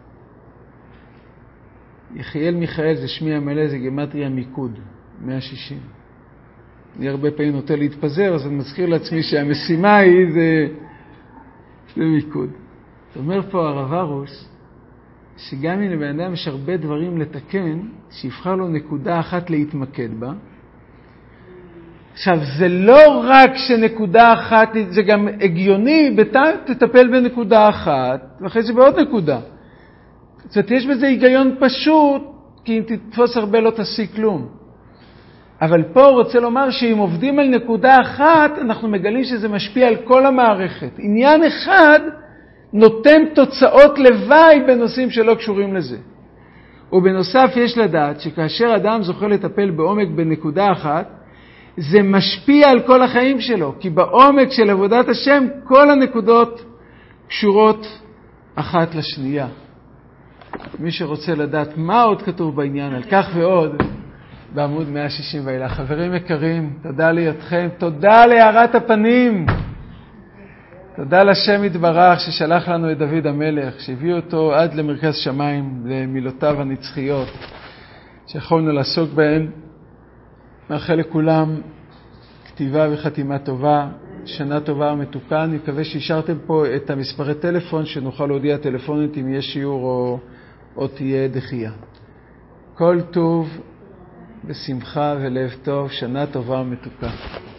יחיאל מיכאל זה שמי המלא, זה גמטריה מיקוד, מאה שישים. אני הרבה פעמים נוטה להתפזר, אז אני מזכיר לעצמי שהמשימה היא זה, זה מיקוד. זאת אומרת פה הרב הרוש, שגם אם לבן אדם יש הרבה דברים לתקן, שיבחר לו נקודה אחת להתמקד בה. עכשיו, זה לא רק שנקודה אחת, זה גם הגיוני, בינתיים תטפל בנקודה אחת, ואחרי זה בעוד נקודה. זאת אומרת, יש בזה היגיון פשוט, כי אם תתפוס הרבה לא תעשי כלום. אבל פה הוא רוצה לומר שאם עובדים על נקודה אחת, אנחנו מגלים שזה משפיע על כל המערכת. עניין אחד נותן תוצאות לוואי בנושאים שלא קשורים לזה. ובנוסף יש לדעת שכאשר אדם זוכה לטפל בעומק בנקודה אחת, זה משפיע על כל החיים שלו, כי בעומק של עבודת השם כל הנקודות קשורות אחת לשנייה. מי שרוצה לדעת מה עוד כתוב בעניין על כך ועוד, בעמוד מאה שישים ואילך. חברים יקרים, תודה לידכם, תודה להארת הפנים. תודה לשם יתברך ששלח לנו את דוד המלך, שהביא אותו עד למרכז שמיים, למילותיו הנצחיות, שיכולנו לעסוק בהן. מאחל לכולם כתיבה וחתימה טובה, שנה טובה ומתוקה. אני מקווה שהשארתם פה את המספרי טלפון, שנוכל להודיע טלפונית אם יש שיעור או, או תהיה דחייה. כל טוב, בשמחה ולב טוב, שנה טובה ומתוקה.